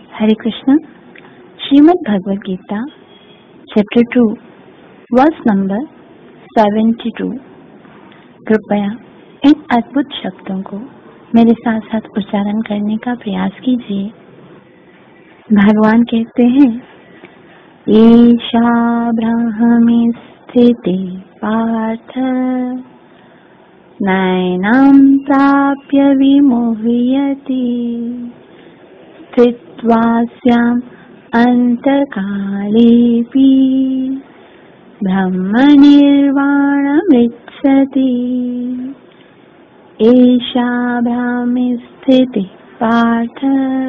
हरे Krishna. Shrimad Bhagavad Gita chapter 2 verse number 72। कृपया इन अद्भुत शब्दों को मेरे साथ साथ उच्चारण करने का प्रयास कीजिए। भगवान कहते हैं, ईशा ब्रह्मि स्थिति पार्थ नैनं प्राप्य विमुह्यति स्थित्वा स्याम् अन्तकालेऽपि ब्रह्मनिर्वाणमृच्छति। एषा ब्राह्मी स्थितिः पार्थ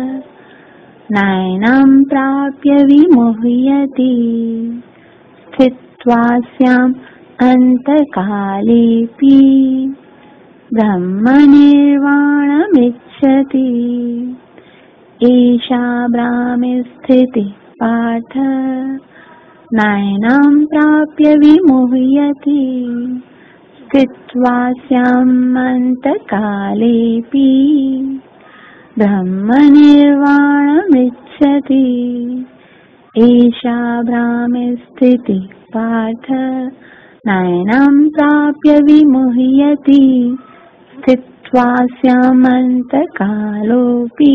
नैनं प्राप्य विमुह्यति स्थित्वा स्याम् अन्तकालेऽपि ब्रह्मनिर्वाणमृच्छति। एषा ब्राह्मी स्थितिः पार्थ नैनं प्राप्य विमुह्यति स्थित्वा स्यामन्तकालेऽपि ब्रह्मनिर्वाणमृच्छति। एषा ब्राह्मी स्थितिः पार्थ नैनं प्राप्य विमुह्यति स्थित्वा स्यामन्तकालोऽपि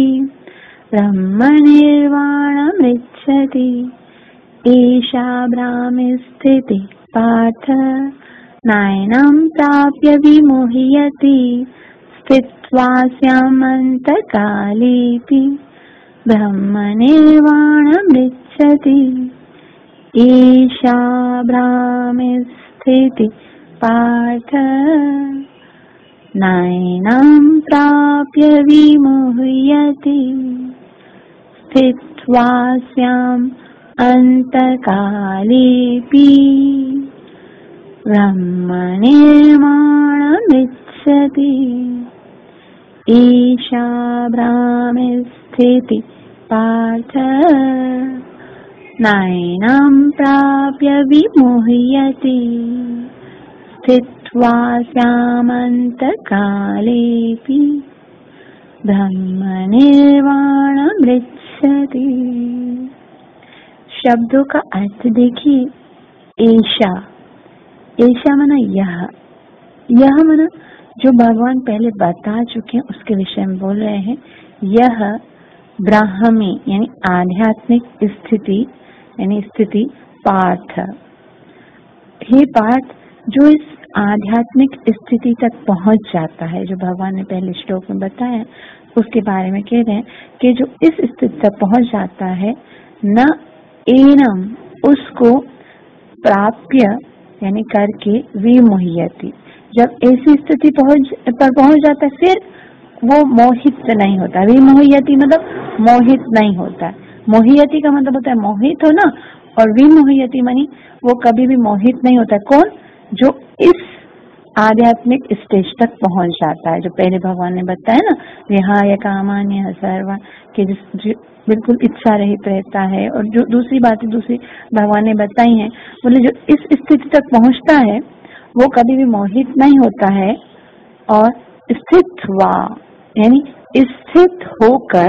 ब्रह्मनिर्वाणमृच्छति। एषा ब्राह्मी स्थितिः पार्थ नैनं प्राप्य विमुह्यति स्थित्वा स्यामन्तकालेऽपि ब्रह्मनिर्वाणमृच्छति। एषा ब्राह्मी स्थितिः पार्थ नैनं प्राप्य विमुह्यति स्थित्वा स्याम् अन्तकालेऽपि ब्रह्मनिर्वाणमृच्छति। एषा ब्राह्मी स्थितिः पार्थ नैनं प्राप्य विमुह्यति स्थित्वा स्यामन्तकालेऽपि ब्रह्मनिर्वाणमृच्छति। शब्दों का अर्थ देखिए। ऐशा, ऐशा माना यह माना जो भगवान पहले बता चुके हैं उसके विषय में बोल रहे हैं। यह ब्राह्मी यानी आध्यात्मिक स्थिति यानी स्थिति पार्थ, हे पार्थ जो इस आध्यात्मिक स्थिति तक पहुंच जाता है, जो भगवान ने पहले श्लोक में बताया उसके बारे में कह रहे हैं कि जो इस स्थिति तक पहुंच जाता है, न एनम उसको प्राप्य यानी करके विमुह्यति, जब ऐसी स्थिति पर पहुंच जाता है फिर वो मोहित नहीं होता। विमुह्यति मतलब मोहित नहीं होता। मोहियति का मतलब होता है मोहित हो ना, और विमुह्यति मानी वो कभी भी मोहित नहीं होता। कौन? जो इस आध्यात्मिक स्टेज तक पहुंच जाता है, जो पहले भगवान ने बताया ना, विहाय कामान्य सर्वा, कि बिल्कुल इच्छा रहित रहता है। और जो दूसरी बातें दूसरी भगवान ने बताई हैं, बोले जो इस स्थिति तक पहुंचता है वो कभी भी मोहित नहीं होता है। और स्थित हुआ यानी स्थित होकर,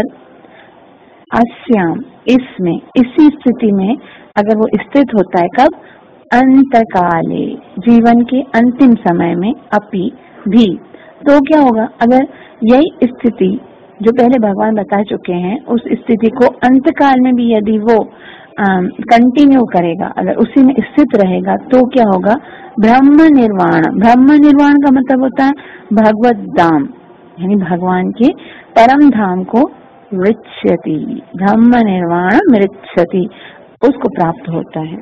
अस्याम इसमें, इसी स्थिति में अगर वो स्थित होता है, कब? अंतकाले, जीवन के अंतिम समय में, अपि भी, तो क्या होगा? अगर यही स्थिति जो पहले भगवान बता चुके हैं उस स्थिति को अंतकाल में भी यदि वो कंटिन्यू करेगा, अगर उसी में स्थित रहेगा, तो क्या होगा? ब्रह्म निर्वाण। ब्रह्म निर्वाण का मतलब होता है भगवत धाम यानी भगवान के परम धाम को मृच्छति, ब्रह्म निर्वाण मृच्छति, उसको प्राप्त होता है।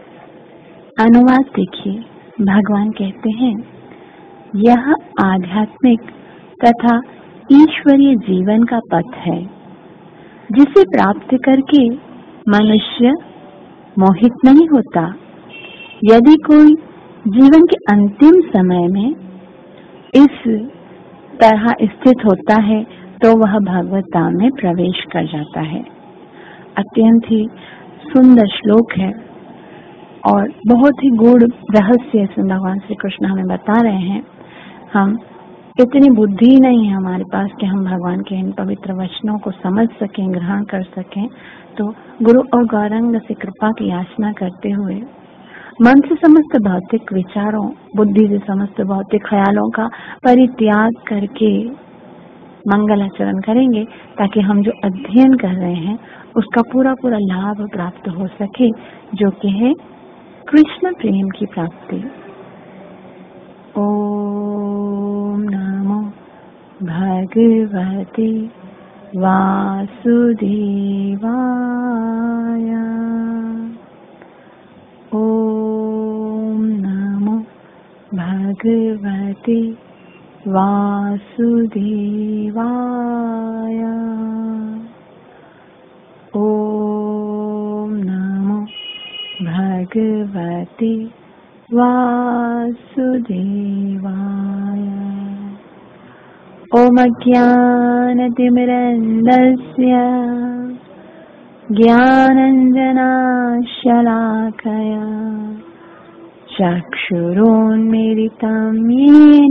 अनुवाद देखिए। भगवान कहते हैं, यह आध्यात्मिक तथा ईश्वरीय जीवन का पथ है जिसे प्राप्त करके मनुष्य मोहित नहीं होता। यदि कोई जीवन के अंतिम समय में इस तरह स्थित होता है तो वह भगवत धाम में प्रवेश कर जाता है। अत्यंत ही सुंदर श्लोक है और बहुत ही गूढ़ रहस्य इसमें भगवान श्री कृष्ण हमें बता रहे हैं। हम इतनी बुद्धि नहीं है हमारे पास कि हम भगवान के इन पवित्र वचनों को समझ सकें, ग्रहण कर सकें। तो गुरु और गौरंग से कृपा की याचना करते हुए मन से समस्त भौतिक विचारों, बुद्धि से समस्त भौतिक ख्यालों का परित्याग करके मंगलाचरण करेंगे, ताकि हम जो अध्ययन कर रहे हैं उसका पूरा पूरा लाभ प्राप्त हो सके, जो कि है कृष्ण प्रेम की प्राप्ति। ओम नमो भगवते वासुदेवाय। ओम नमो भगवते वासुदेवाय। ओम नमो भगवते वासुदेवाय। ओम अज्ञानतिमिरन्धस्य ज्ञानाञ्जनशलाकया चक्षुरोन्मीलितं येन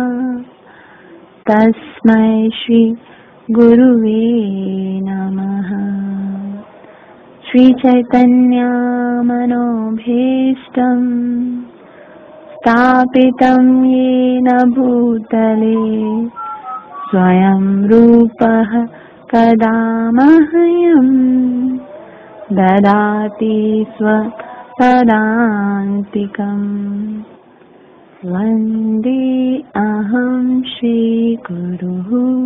तस्मै श्री गुरुवे नमः। श्री चैतन्य मनोभीष्टं स्थापितं येन भूतले स्वयं रूपः कदा मह्यं ददाति स्वपदान्तिकम्। वन्दे अहं श्रीगुरुः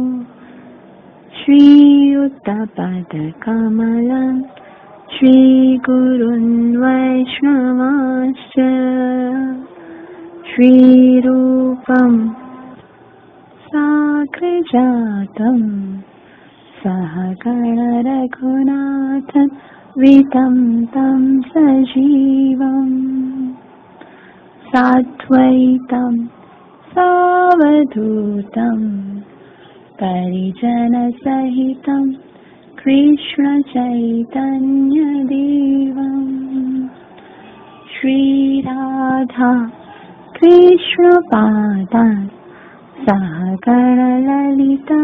श्रीयुतपदकमलं श्रीगुरुन् वैष्णवांश्च श्रीरूपं साग्रजातं सहगणरघुनाथं वितं तं सजीवम् साद्वैतं सावधूतं परिजनसहितं कृष्णचैतन्यदेवं श्रीराधा कृष्णपादान् सहगणललिता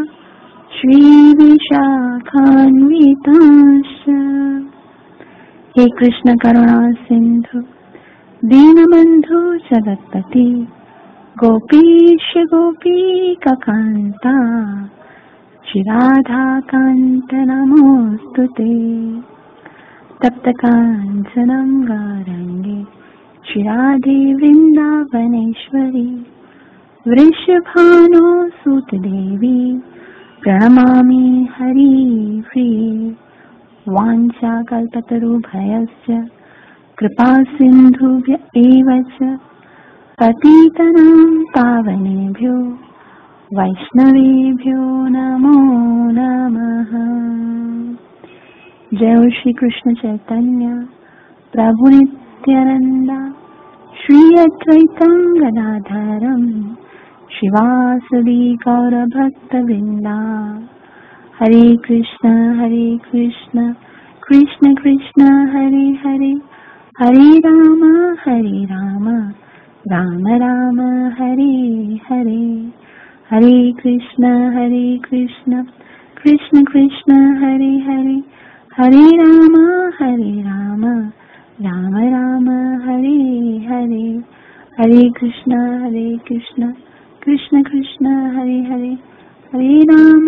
श्रीविशाखान्वितांश्च। हे कृष्ण करुणा सिंधु दीनबंधु जगत्पति गोपीश गोपीकान्ता श्रीराधाकान्त नमोस्तुते। तप्त काञ्चनं गौराङ्गे श्रीराधे वृन्दावनेश्वरी वृषभानो सुतदेवी प्रणमामि हरिप्रिये। वाञ्छाकल्पतरुभ्यश्च कृपा सिन्धुभ्य एव च पतितानां पावनेभ्यो वैष्णवेभ्यो नमो नमः। जय श्री कृष्ण चैतन्य प्रभु नित्यानंदा श्री अद्वैतं गदाधरं श्रीवासदि गौरभक्तवृंदा। हरे कृष्ण कृष्ण कृष्ण हरे हरे, हरे राम राम राम हरे हरे। हरे कृष्ण कृष्ण कृष्ण हरे हरे, हरे राम राम राम हरे हरे। हरे कृष्ण कृष्ण कृष्ण हरे हरे, हरे राम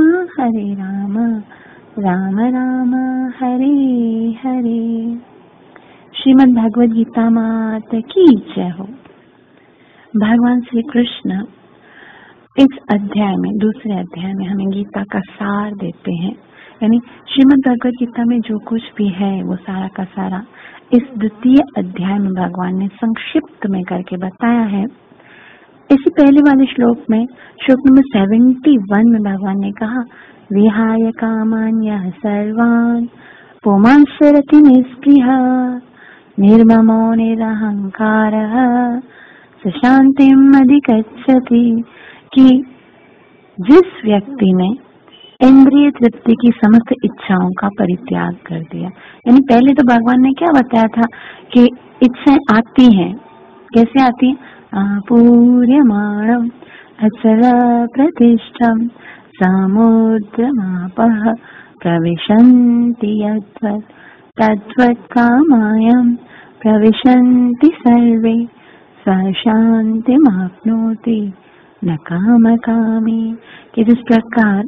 राम राम हरे हरे। श्रीमद् भगवद गीता माता की जय हो। भगवान श्री कृष्ण इस अध्याय में, दूसरे अध्याय में हमें गीता का सार देते हैं। यानी श्रीमद् भगवद गीता में जो कुछ भी है वो सारा का सारा इस द्वितीय अध्याय में भगवान ने संक्षिप्त में करके बताया है। इसी पहले वाले श्लोक नंबर 71 में भगवान ने कहा, विहाय कामान्यः सर्वान् पुमांश्चरति निःस्पृहः निर्ममो निरहंकारः स शान्तिम् अधिगच्छति। कि जिस व्यक्ति ने इंद्रिय तृप्ति की समस्त इच्छाओं का परित्याग कर दिया, यानी पहले तो भगवान ने क्या बताया था कि इच्छाएं आती हैं, कैसे आती हैं? पूर्यमाणम अचल प्रतिष्ठं समुद्रमापः प्रविशन्ति यद्वत् तद्वत् कामायं प्रविशन्ति सर्वे स शान्तिमाप्नोति न कामकामी। कि जिस प्रकार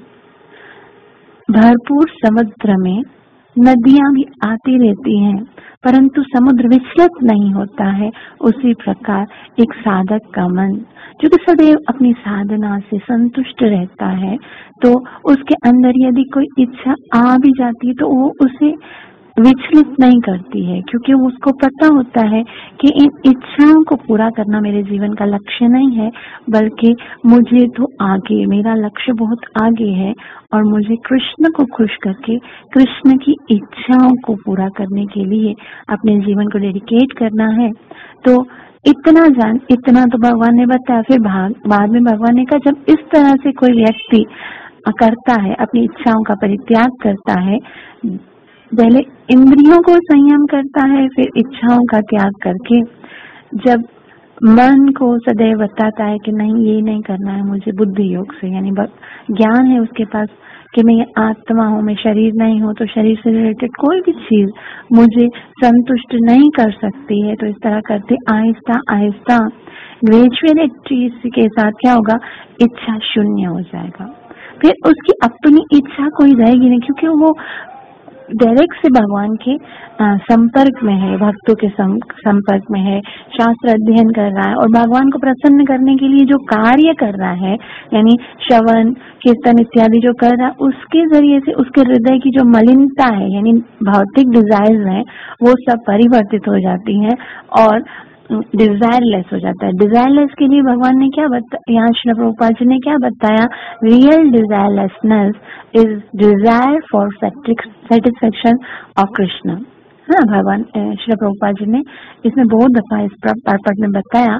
भरपूर समुद्र में नदियां भी आती रहती हैं परंतु समुद्र विचलित नहीं होता है, उसी प्रकार एक साधक का मन जो कि सदैव अपनी साधना से संतुष्ट रहता है, तो उसके अंदर यदि कोई इच्छा आ भी जाती है तो वो उसे विचलित नहीं करती है, क्योंकि उसको पता होता है कि इन इच्छाओं को पूरा करना मेरे जीवन का लक्ष्य नहीं है, बल्कि मुझे तो आगे, मेरा लक्ष्य बहुत आगे है और मुझे कृष्ण को खुश करके कृष्ण की इच्छाओं को पूरा करने के लिए अपने जीवन को डेडिकेट करना है। तो इतना तो भगवान ने बताया। फिर बाद में भगवान ने कहा, जब इस तरह से कोई व्यक्ति करता है, अपनी इच्छाओं का परित्याग करता है, पहले इंद्रियों को संयम करता है, फिर इच्छाओं का त्याग करके जब मन को सदैव बताता है कि नहीं ये नहीं करना है मुझे, बुद्धि योग से, यानी ज्ञान है उसके पास कि मैं आत्मा हूँ, मैं शरीर नहीं हूँ, तो शरीर से रिलेटेड कोई भी चीज मुझे संतुष्ट नहीं कर सकती है। तो इस तरह करते आहिस्ता आहिस्ता ग्रेजुअल चीज के साथ क्या होगा, इच्छा शून्य हो जाएगा। फिर उसकी अपनी इच्छा कोई रहेगी नहीं, क्योंकि वो डायरेक्ट से भगवान के संपर्क में है, भक्तों के संपर्क में है, शास्त्र अध्ययन कर रहा है और भगवान को प्रसन्न करने के लिए जो कार्य कर रहा है, यानी श्रवण कीर्तन इत्यादि जो कर रहा है, उसके जरिए से उसके हृदय की जो मलिनता है, यानी भौतिक डिजायर्स हैं, वो सब परिवर्तित हो जाती हैं और डिजायरलेस हो जाता है। डिजायरलेस के लिए भगवान ने क्या बताया, यहाँ श्रील प्रभुपाद जी ने क्या बताया, real desirelessness is desire for satisfaction of Krishna. हाँ, भगवान श्रील प्रभुपाद जी ने इसमें बहुत दफा इस पर्पट में बताया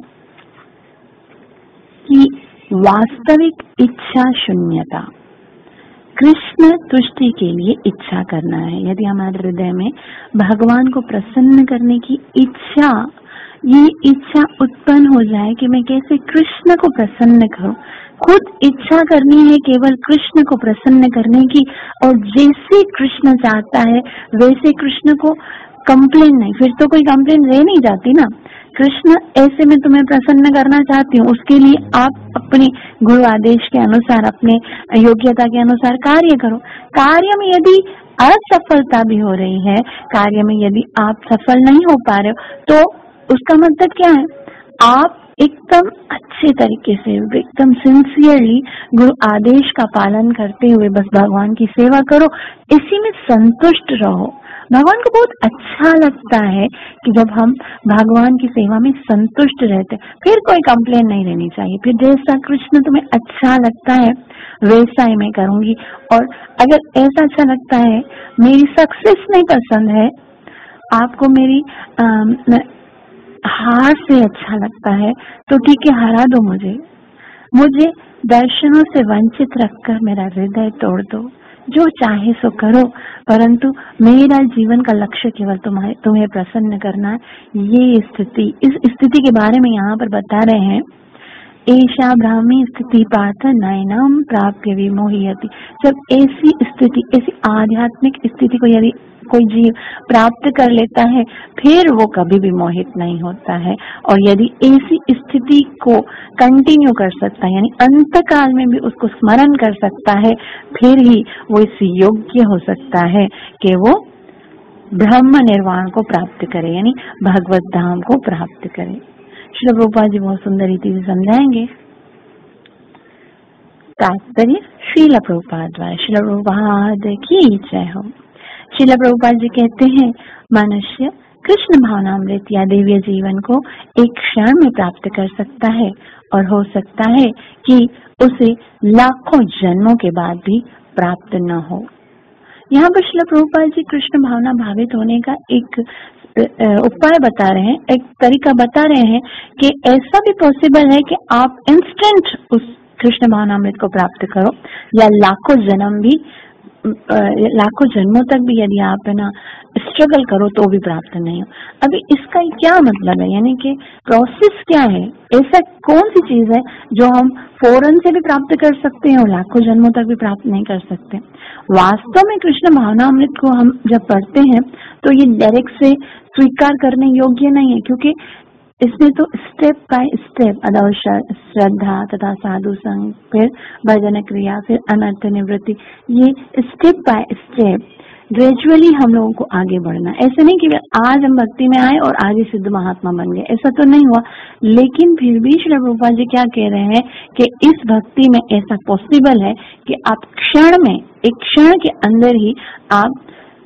कि वास्तविक इच्छा शून्यता, कृष्ण तुष्टि के लिए इच्छा करना है। यदि हमारे हृदय में भगवान को प्रसन्न करने की इच्छा, ये इच्छा उत्पन्न हो जाए कि मैं कैसे कृष्ण को प्रसन्न करूं, खुद इच्छा करनी है केवल कृष्ण को प्रसन्न करने की, और जैसे कृष्ण चाहता है वैसे कृष्ण को कंप्लेन नहीं, फिर तो कोई कंप्लेन रह नहीं जाती ना। कृष्ण ऐसे मैं तुम्हें प्रसन्न करना चाहती हूँ, उसके लिए आप अपने गुरु आदेश के अनुसार, अपने योग्यता के अनुसार कार्य करो। कार्य में यदि असफलता भी हो रही है, कार्य में यदि आप सफल नहीं हो पा रहे हो, तो उसका मतलब क्या है, आप एकदम अच्छे तरीके से, एकदम सिंसियरली गुरु आदेश का पालन करते हुए बस भगवान की सेवा करो, इसी में संतुष्ट रहो। भगवान को बहुत अच्छा लगता है कि जब हम भगवान की सेवा में संतुष्ट रहते, फिर कोई कंप्लेन नहीं रहनी चाहिए। फिर जैसा कृष्ण तुम्हें अच्छा लगता है वैसा ही मैं करूंगी, और अगर ऐसा अच्छा लगता है, मेरी सक्सेस नहीं पसंद है, आपको मेरी हार से अच्छा लगता है, तो ठीक है, हरा दो मुझे दर्शनों से वंचित रखकर मेरा हृदय तोड़ दो, जो चाहे सो करो, परंतु मेरा जीवन का लक्ष्य केवल तुम्हें प्रसन्न करना है। ये स्थिति, इस स्थिति के बारे में यहाँ पर बता रहे हैं, एषा ब्राह्मी स्थिति पार्थ नयनम प्राप्य विमोहयति। जब ऐसी स्थिति, ऐसी आध्यात्मिक स्थिति को यदि कोई जीव प्राप्त कर लेता है, फिर वो कभी भी मोहित नहीं होता है, और यदि ऐसी स्थिति को कंटिन्यू कर सकता है, यानी अंत काल में भी उसको स्मरण कर सकता है, फिर ही वो इस योग्य हो सकता है कि वो ब्रह्म निर्वाण को प्राप्त करे, यानी भगवत धाम को प्राप्त करे। श्रील प्रभुपाद जी बहुत सुंदर रीति से समझाएंगे। तात्पर्य श्रील प्रभुपाद द्वारा। श्रील प्रभुपाद की जय हो। श्रील प्रभुपाद जी कहते हैं, मनुष्य कृष्ण भावनामृत या दिव्य जीवन को एक क्षण में प्राप्त कर सकता है, और हो सकता है कि उसे लाखों जन्मों के बाद भी प्राप्त न हो। यहाँ पर श्रील प्रभुपाद जी कृष्ण भावना भावित होने का एक उपाय बता रहे हैं, एक तरीका बता रहे हैं कि ऐसा भी पॉसिबल है कि आप इंस्टेंट उस कृष्ण भावनामृत को प्राप्त करो, या लाखों जन्म भी लाखों जन्मों तक भी यदि आप है ना स्ट्रगल करो तो भी प्राप्त नहीं हो। अभी इसका क्या मतलब है, यानी कि प्रोसेस क्या है, ऐसा कौन सी चीज है जो हम फौरन से भी प्राप्त कर सकते हैं और लाखों जन्मों तक भी प्राप्त नहीं कर सकते। वास्तव में कृष्ण भावनामृत को हम जब पढ़ते हैं तो ये डायरेक्ट से स्वीकार करने योग्य नहीं है, क्योंकि इसमें तो स्टेप बाय स्टेप अदौ श्रद्धा तथा साधु संग, फिर भजन क्रिया, फिर अनर्थ निवृत्ति, ये स्टेप बाय स्टेप ग्रेजुअली हम लोगों को आगे बढ़ना। ऐसे नहीं कि आज हम भक्ति में आए और आज ही सिद्ध महात्मा बन गए, ऐसा तो नहीं हुआ। लेकिन फिर भी श्री प्रभुपाद जी क्या कह रहे हैं कि इस भक्ति में ऐसा पॉसिबल है कि आप क्षण में, एक क्षण के अंदर ही आप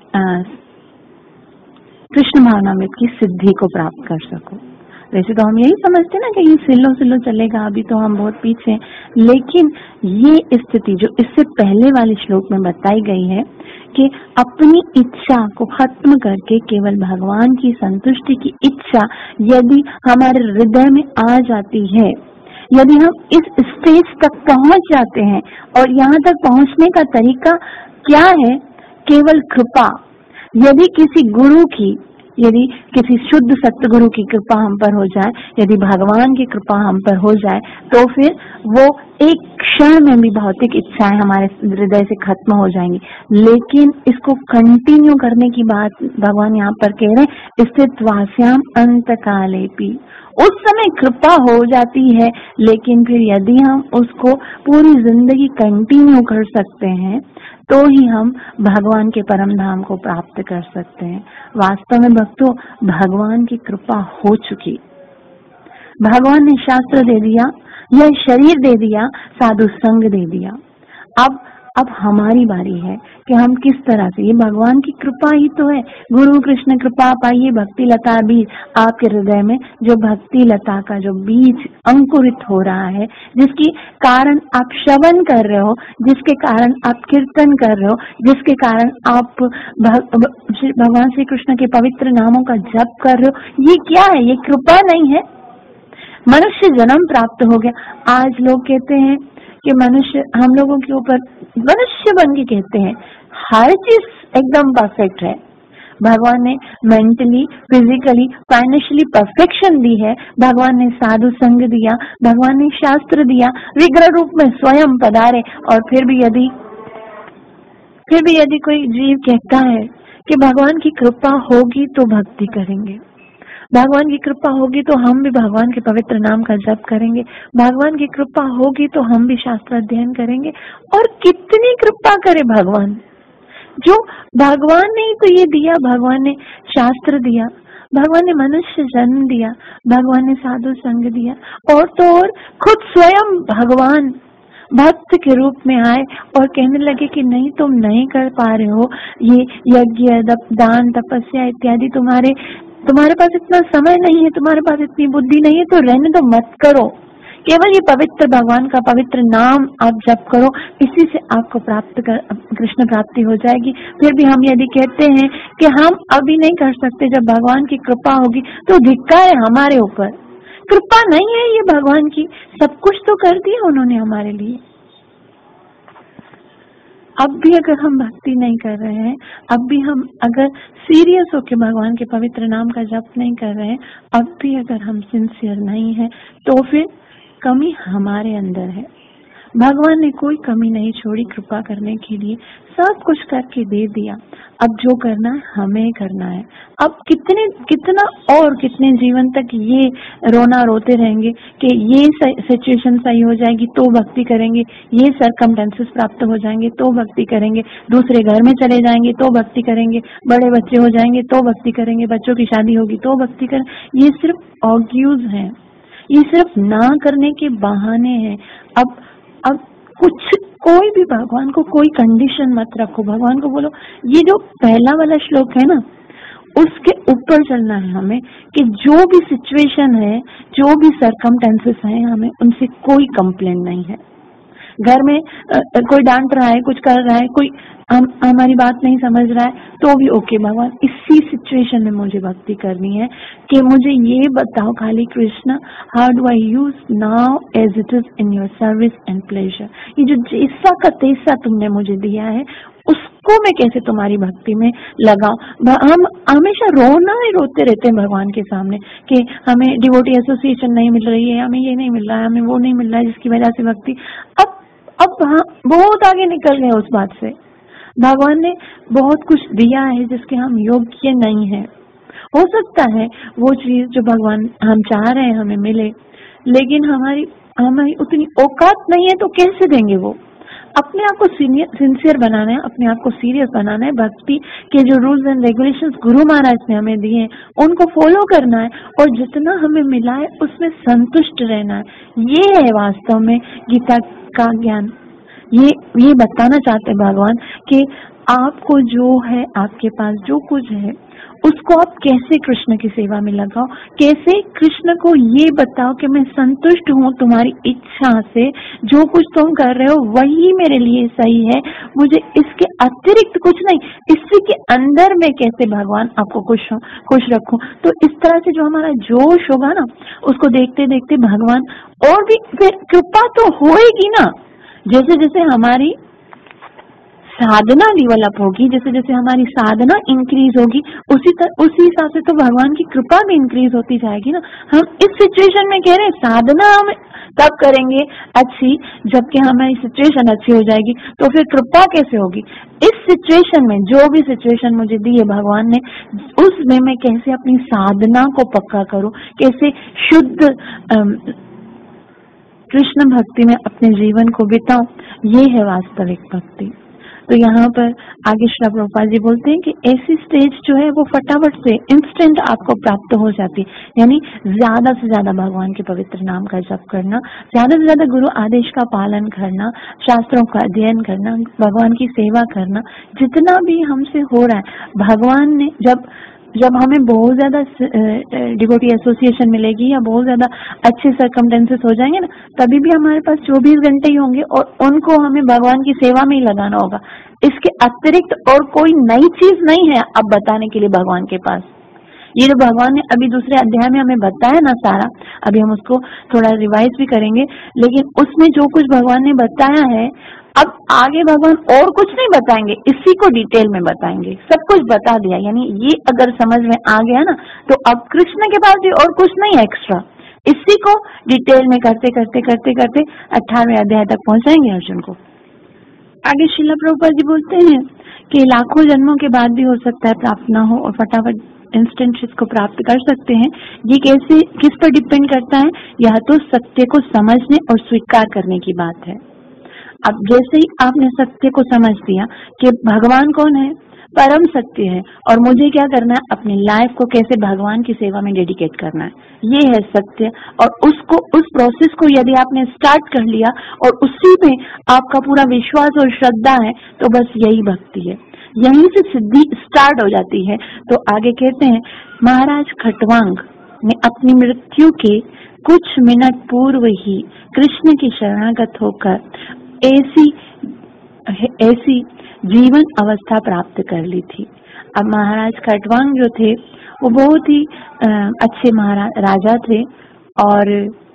कृष्ण भावनामृत की सिद्धि को प्राप्त कर सको। वैसे तो हम यही समझते ना कि ये सिलो सिलो चलेगा, अभी तो हम बहुत पीछे, लेकिन ये स्थिति जो इससे पहले वाले श्लोक में बताई गई है कि अपनी इच्छा को खत्म करके केवल भगवान की संतुष्टि की इच्छा यदि हमारे हृदय में आ जाती है, यदि हम इस स्टेज तक पहुंच जाते हैं, और यहाँ तक पहुंचने का तरीका क्या है, केवल कृपा। यदि किसी गुरु की, यदि किसी शुद्ध सतगुरु की कृपा हम पर हो जाए, यदि भगवान की कृपा हम पर हो जाए, तो फिर वो एक क्षण में भी भौतिक इच्छाएं हमारे हृदय से खत्म हो जाएंगी। लेकिन इसको कंटिन्यू करने की बात भगवान यहाँ पर कह रहे हैं, स्थित्वास्याम अंत कालेपि। उस समय कृपा हो जाती है, लेकिन फिर यदि हम उसको पूरी जिंदगी कंटिन्यू कर सकते हैं तो ही हम भगवान के परम धाम को प्राप्त कर सकते हैं। वास्तव में भक्तों, भगवान की कृपा हो चुकी, भगवान ने शास्त्र दे दिया, यह शरीर दे दिया, साधु संग दे दिया। अब हमारी बारी है कि हम किस तरह से, ये भगवान की कृपा ही तो है। गुरु कृष्ण कृपा पाइए भक्ति लता बीज, आपके हृदय में जो भक्ति लता का जो बीज अंकुरित हो रहा है, जिसके कारण आप श्रवण कर रहे हो, जिसके कारण आप कीर्तन कर रहे हो, जिसके कारण आप भगवान श्री कृष्ण के पवित्र नामों का जप कर रहे हो, ये क्या है? ये कृपा नहीं है? मनुष्य जन्म प्राप्त हो गया। आज लोग कहते हैं कि मनुष्य, हम लोगों के ऊपर मनुष्य बन के कहते हैं हर चीज एकदम परफेक्ट है। भगवान ने मेंटली, फिजिकली, फाइनेंशियली परफेक्शन दी है, भगवान ने साधु संग दिया, भगवान ने शास्त्र दिया, विग्रह रूप में स्वयं पधारे। और फिर भी यदि कोई जीव कहता है कि भगवान की कृपा होगी तो भक्ति करेंगे, भगवान की कृपा होगी तो हम भी भगवान के पवित्र नाम का जप करेंगे, भगवान की कृपा होगी तो हम भी शास्त्र अध्ययन करेंगे। और कितनी कृपा करे भगवान, जो भगवान ने ही तो ये दिया, भगवान ने शास्त्र दिया, भगवान ने मनुष्य जन्म दिया, भगवान ने साधु संग दिया, और तो और खुद स्वयं भगवान भक्त के रूप में आए और कहने लगे कि नहीं, तुम नहीं कर पा रहे हो ये यज्ञ, दान, तपस्या इत्यादि, तुम्हारे पास इतना समय नहीं है, तुम्हारे पास इतनी बुद्धि नहीं है, तो रहने दो, मत करो। केवल ये पवित्र भगवान का पवित्र नाम आप जप करो, इसी से आपको कृष्ण प्राप्ति हो जाएगी। फिर भी हम यदि कहते हैं कि हम अभी नहीं कर सकते, जब भगवान की कृपा होगी, तो धिक्कार है हमारे ऊपर। कृपा नहीं है ये भगवान की, सब कुछ तो कर दिया उन्होंने हमारे लिए। अब भी अगर हम भक्ति नहीं कर रहे हैं, अब भी हम अगर सीरियस होकर भगवान के पवित्र नाम का जप नहीं कर रहे हैं, अब भी अगर हम सिंसियर नहीं है, तो फिर कमी हमारे अंदर है। भगवान ने कोई कमी नहीं छोड़ी कृपा करने के लिए, सब कुछ करके दे दिया। अब जो करना है हमें करना है। अब कितना और कितने जीवन तक ये रोना रोते रहेंगे कि ये सिचुएशन सही हो जाएगी तो भक्ति करेंगे, ये सर्कमस्टेंसेस प्राप्त हो जाएंगे तो भक्ति करेंगे, दूसरे घर में चले जाएंगे तो भक्ति करेंगे, बड़े बच्चे हो जाएंगे तो भक्ति करेंगे, बच्चों की शादी होगी तो भक्ति करेंगे। ये सिर्फ ऑग्यूज हैं, ये सिर्फ ना करने के बहाने हैं। अब कोई भी भगवान को कोई कंडीशन मत रखो, भगवान को बोलो। ये जो पहला वाला श्लोक है ना, उसके ऊपर चलना है हमें कि जो भी सिचुएशन है, जो भी सर्कमस्टेंसेस हैं, हमें उनसे कोई कंप्लेंट नहीं है। घर में कोई डांट रहा है, कुछ कर रहा है, कोई हमारी बात नहीं समझ रहा है तो भी ओके भगवान, इसी सिचुएशन में मुझे भक्ति करनी है कि मुझे ये बताओ खाली Krishna, how do I use now as it is in your service and pleasure. ये जो जैसा का तैसा तुमने मुझे दिया है उसको मैं कैसे तुम्हारी भक्ति में लगाऊं। हम हमेशा रोते रहते हैं भगवान के सामने कि हमें डिवोटी एसोसिएशन नहीं मिल रही है, हमें ये नहीं मिल रहा है, हमें वो नहीं मिल रहा है, जिसकी वजह से भक्ति। अब बहुत आगे निकल गए उस बात से। भगवान ने बहुत कुछ दिया है जिसके हम योग्य नहीं है। हो सकता है वो चीज जो भगवान हम चाह रहे हैं हमें मिले, लेकिन हमारी उतनी औकात नहीं है, तो कैसे देंगे वो। अपने आप को सिंसियर बनाना है, अपने आप को सीरियस बनाना है, भक्ति के जो rules and regulations Guru Maharaj ने हमें दिए हैं उनको फॉलो करना है, और जितना हमें मिला है उसमें संतुष्ट रहना है। ये है वास्तव में गीता का ज्ञान। ये बताना चाहते हैं भगवान कि आपको जो है, आपके पास जो कुछ है, उसको आप कैसे कृष्ण की सेवा में लगाओ, कैसे कृष्ण को ये बताओ कि मैं संतुष्ट हूँ तुम्हारी इच्छा से, जो कुछ तुम कर रहे हो वही मेरे लिए सही है, मुझे इसके अतिरिक्त कुछ नहीं। इसी के अंदर मैं कैसे भगवान आपको खुश रखूं। तो इस तरह से जो हमारा जोश होगा ना, उसको देखते देखते भगवान और भी फिर कृपा तो होएगी ना। जैसे जैसे हमारी साधना डेवलप होगी, जैसे जैसे हमारी साधना इंक्रीज होगी, उसी हिसाब से तो भगवान की कृपा भी इंक्रीज होती जाएगी ना। हम इस सिचुएशन में कह रहे हैं साधना हम तब करेंगे अच्छी जबकि हमारी सिचुएशन अच्छी हो जाएगी, तो फिर कृपा कैसे होगी। इस सिचुएशन में जो भी सिचुएशन मुझे दी है भगवान ने, उसमें मैं कैसे अपनी साधना को पक्का करूं, कैसे शुद्ध कृष्ण भक्ति में अपने जीवन को बिताऊं, ये है वास्तविक भक्ति। तो यहाँ पर आगे श्री प्रभुपाद जी बोलते हैं कि ऐसी स्टेज जो है वो फटाफट से इंस्टेंट आपको प्राप्त हो जाती है। यानी ज्यादा से ज्यादा भगवान के पवित्र नाम का जप करना, ज्यादा से ज्यादा गुरु आदेश का पालन करना, शास्त्रों का अध्ययन करना, भगवान की सेवा करना, जितना भी हमसे हो रहा है। भगवान ने जब हमें बहुत ज्यादा डिवोटी एसोसिएशन मिलेगी या बहुत ज्यादा अच्छे सर्कमटेंसेस हो जाएंगे ना, तभी भी हमारे पास 24 घंटे ही होंगे और उनको हमें भगवान की सेवा में ही लगाना होगा। इसके अतिरिक्त और कोई नई चीज नहीं है अब बताने के लिए भगवान के पास। ये जो भगवान ने अभी दूसरे अध्याय में हमें बताया ना सारा, अभी हम उसको थोड़ा रिवाइज भी करेंगे, लेकिन उसमें जो कुछ भगवान ने बताया है, अब आगे भगवान और कुछ नहीं बताएंगे, इसी को डिटेल में बताएंगे। सब कुछ बता दिया, यानी ये अगर समझ में आ गया ना, तो अब कृष्ण के पास भी और कुछ नहीं है एक्स्ट्रा। इसी को डिटेल में करते करते करते करते 18वें अध्याय तक पहुंचाएंगे अर्जुन को। आगे श्रील प्रभुपाद जी बोलते हैं कि लाखों जन्मों के बाद भी हो सकता है प्राप्त ना हो और फटाफट इंस्टेंट इसको प्राप्त कर सकते हैं। ये कैसे, किस पर डिपेंड करता है? यह तो सत्य को समझने और स्वीकार करने की बात है। अब जैसे ही आपने सत्य को समझ लिया कि भगवान कौन है, परम सत्य है, और मुझे क्या करना है, अपनी लाइफ को कैसे भगवान की सेवा में डेडिकेट करना है, ये है सत्य। और उस प्रोसेस को यदि आपने स्टार्ट कर लिया और उसी में आपका पूरा विश्वास और श्रद्धा है, तो बस यही भक्ति है, यहीं से सिद्धि स्टार्ट हो जाती है। तो आगे कहते हैं, महाराज खटवांग ने अपनी मृत्यु के कुछ मिनट पूर्व ही कृष्ण की शरणागत होकर ऐसी जीवन अवस्था प्राप्त कर ली थी। अब महाराज खटवांग जो थे वो बहुत ही अच्छे राजा थे, और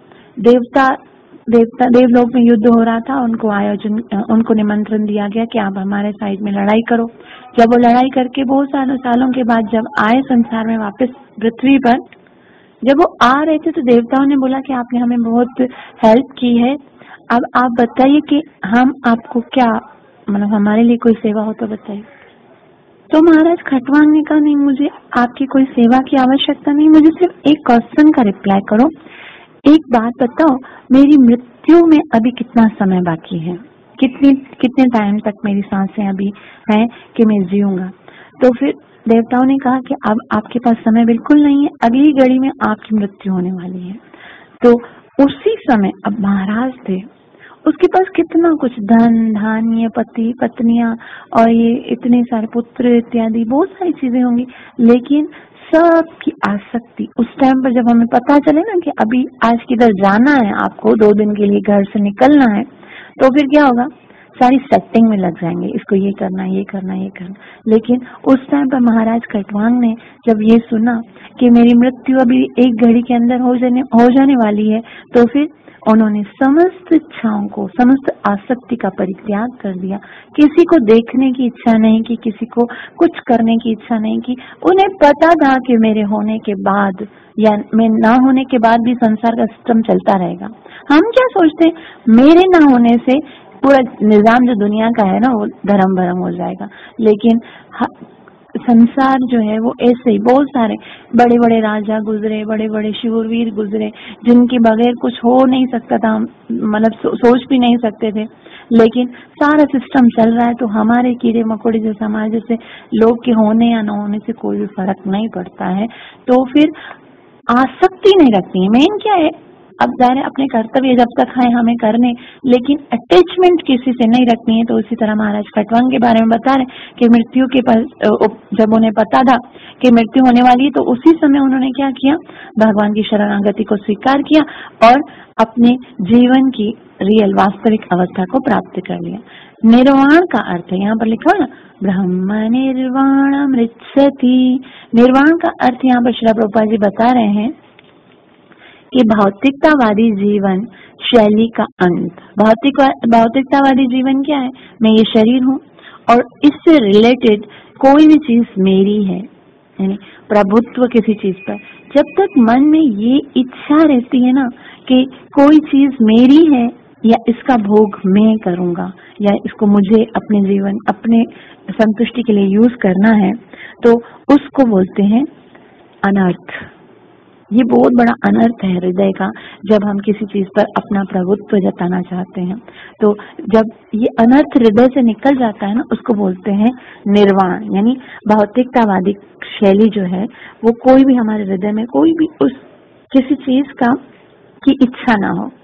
देवलोक में युद्ध हो रहा था। उनको निमंत्रण दिया गया कि आप हमारे साइड में लड़ाई करो। जब वो लड़ाई करके बहुत सालों के बाद जब आए संसार में वापस पृथ्वी पर, जब वो आ रहे थे तो देवताओं ने बोला कि आपने हमें बहुत हेल्प की है, अब आप बताइए कि हम आपको क्या, मतलब हमारे लिए कोई सेवा हो तो बताइए। तो महाराज खटवांग ने कहा, नहीं, मुझे आपकी कोई सेवा की आवश्यकता नहीं, मुझे सिर्फ एक क्वेश्चन का रिप्लाई करो। एक बात बताओ, मेरी मृत्यु में अभी कितना समय बाकी है, कितने टाइम तक मेरी सांसें अभी हैं कि मैं जीऊंगा। तो फिर देवताओं ने कहा कि अब आपके पास समय बिल्कुल नहीं है, अगली घड़ी में आपकी मृत्यु होने वाली है। तो उसी समय अब महाराज थे, उसके पास कितना कुछ धन धान्य, पति पत्नियां और ये इतने सारे पुत्र इत्यादि बहुत सारी चीजें होंगी, लेकिन सबकी आसक्ति उस टाइम पर जब हमें पता चले ना कि अभी आज किधर जाना है, आपको 2 दिन के लिए घर से निकलना है, तो फिर क्या होगा, सारी सेटिंग में लग जाएंगे, इसको ये करना, ये करना, ये करना। लेकिन उस टाइम पर महाराज खटवांग ने जब ये सुना कि मेरी मृत्यु अभी एक घड़ी के अंदर हो जाने वाली है, तो फिर उन्होंने समस्त इच्छाओं को, समस्त आसक्ति का परित्याग कर दिया। किसी को देखने की इच्छा नहीं की, किसी को कुछ करने की इच्छा नहीं की। उन्हें पता था कि मेरे होने के बाद या मैं ना होने के बाद भी संसार का सिस्टम चलता रहेगा। हम क्या सोचते हैं, मेरे ना होने से पूरा निजाम जो दुनिया का है ना वो धर्म भरम हो जाएगा। लेकिन संसार जो है वो ऐसे ही बहुत सारे बड़े बड़े राजा गुजरे, बड़े बड़े शूरवीर गुजरे, जिनके बगैर कुछ हो नहीं सकता था, मतलब सोच भी नहीं सकते थे। लेकिन सारा सिस्टम चल रहा है, तो हमारे कीड़े मकोड़े जैसे हमारे जैसे लोग के होने या न होने से कोई भी फर्क नहीं पड़ता है। तो फिर आसक्ति नहीं रखती है। मेन क्या है, अब जाने अपने कर्तव्य जब तक है हमें करने, लेकिन अटैचमेंट किसी से नहीं रखनी है। तो उसी तरह महाराज खटवांग के बारे में बता रहे कि मृत्यु के जब उन्हें पता था कि मृत्यु होने वाली है, तो उसी समय उन्होंने क्या किया, भगवान की शरणागति को स्वीकार किया और अपने जीवन की रियल वास्तविक अवस्था को प्राप्त कर लिया। निर्वाण का अर्थ है, यहाँ पर लिखा ना, ब्रह्म निर्वाणम ऋच्छति। निर्वाण का अर्थ यहाँ पर श्रील प्रभुपाद जी बता रहे हैं कि भौतिकतावादी जीवन शैली का अंत। भौतिकतावादी जीवन क्या है, मैं ये शरीर हूँ और इससे रिलेटेड कोई भी चीज मेरी है, यानी प्रभुत्व किसी चीज पर। जब तक मन में ये इच्छा रहती है ना कि कोई चीज मेरी है या इसका भोग मैं करूंगा या इसको मुझे अपने जीवन, अपने संतुष्टि के लिए यूज करना है, तो उसको बोलते हैं अनर्थ। ये बहुत बड़ा अनर्थ है हृदय का, जब हम किसी चीज पर अपना प्रभुत्व जताना चाहते हैं। तो जब ये अनर्थ हृदय से निकल जाता है ना, उसको बोलते हैं निर्वाण। यानी भौतिकतावादी शैली जो है वो कोई भी हमारे हृदय में कोई भी उस किसी चीज का की इच्छा ना हो।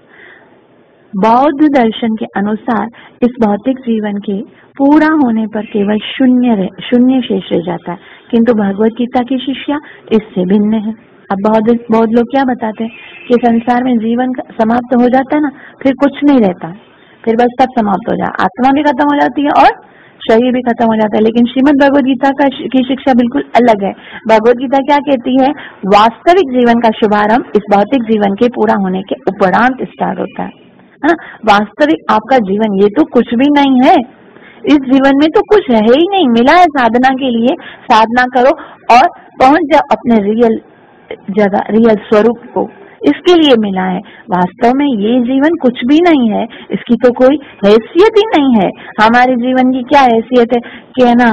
बौद्ध दर्शन के अनुसार इस भौतिक जीवन के पूरा होने पर केवल शून्य शेष रह जाता है, किंतु भगवत गीता की शिक्षा इससे भिन्न है। अब बहुत लोग क्या बताते हैं कि संसार में जीवन समाप्त हो जाता है ना, फिर कुछ नहीं रहता, फिर बस सब समाप्त हो जाए, आत्मा भी खत्म हो जाती है और शरीर भी खत्म हो जाता है। लेकिन श्रीमद् भगवद गीता की शिक्षा बिल्कुल अलग है। भगवद गीता क्या कहती है, वास्तविक जीवन का शुभारंभ इस भौतिक जीवन के पूरा होने के उपरांत स्टार्ट होता है ना। वास्तविक आपका जीवन ये तो कुछ भी नहीं है, इस जीवन में तो कुछ है ही नहीं, मिला है साधना के लिए। साधना करो और पहुंच जाओ अपने रियल जगह, रियल स्वरूप को, इसके लिए मिला है। वास्तव में ये जीवन कुछ भी नहीं है, इसकी तो कोई हैसियत ही नहीं है। हमारे जीवन की क्या हैसियत है कि है ना,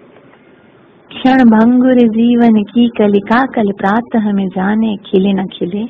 क्षण भंगुर जीवन की कलिका, कल प्रातः में जाने खिले न खिले,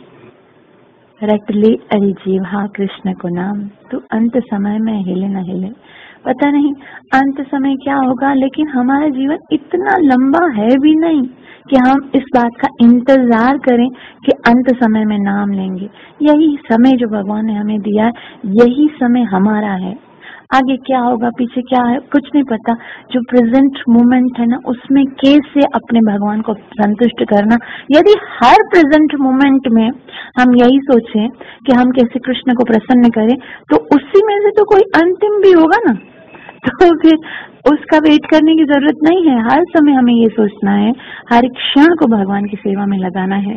रट ले अरे जीवा कृष्ण को नाम, तो अंत समय में हिले न हिले। पता नहीं अंत समय क्या होगा, लेकिन हमारा जीवन इतना लंबा है भी नहीं कि हम इस बात का इंतजार करें कि अंत समय में नाम लेंगे। यही समय जो भगवान ने हमें दिया है, यही समय हमारा है। आगे क्या होगा, पीछे क्या है, कुछ नहीं पता। जो प्रेजेंट मोमेंट है ना, उसमें कैसे अपने भगवान को संतुष्ट करना। यदि हर प्रेजेंट मोमेंट में हम यही सोचें कि हम कैसे कृष्ण को प्रसन्न करें, तो उसी में से तो कोई अंतिम भी होगा ना, तो फिर उसका वेट करने की जरूरत नहीं है। हर समय हमें ये सोचना है, हर क्षण को भगवान की सेवा में लगाना है,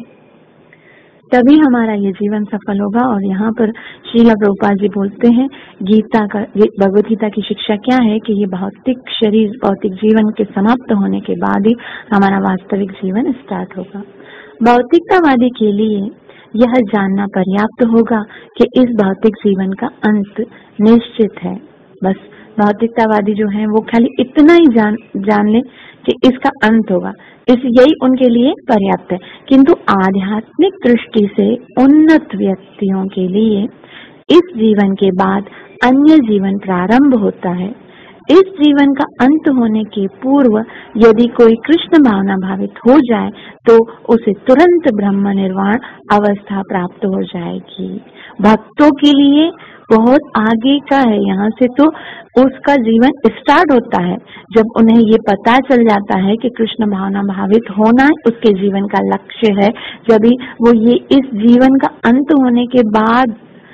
तभी हमारा ये जीवन सफल होगा। और यहाँ पर श्रील प्रभुपाद जी बोलते हैं, भगवद गीता की शिक्षा क्या है कि ये भौतिक शरीर, भौतिक जीवन के समाप्त होने के बाद ही हमारा वास्तविक जीवन स्टार्ट होगा। भौतिकतावादी के लिए यह जानना पर्याप्त होगा कि इस भौतिक जीवन का अंत निश्चित है। बस भौतिकतावादी जो हैं वो खाली इतना ही जान ले कि इसका अंत होगा, यही उनके लिए पर्याप्त है। किंतु आध्यात्मिक दृष्टि से उन्नत व्यक्तियों के लिए इस जीवन के बाद अन्य जीवन प्रारंभ होता है। इस जीवन का अंत होने के पूर्व यदि कोई कृष्ण भावना भावित हो जाए तो उसे तुरंत ब्रह्म निर्वाण अवस्था प्राप्त हो जाएगी। भक्तों के लिए बहुत आगे का है, यहाँ से तो उसका जीवन स्टार्ट होता है जब उन्हें ये पता चल जाता है कि कृष्ण भावना भावित होना उसके जीवन का लक्ष्य है। जब वो ये इस जीवन का अंत होने के बाद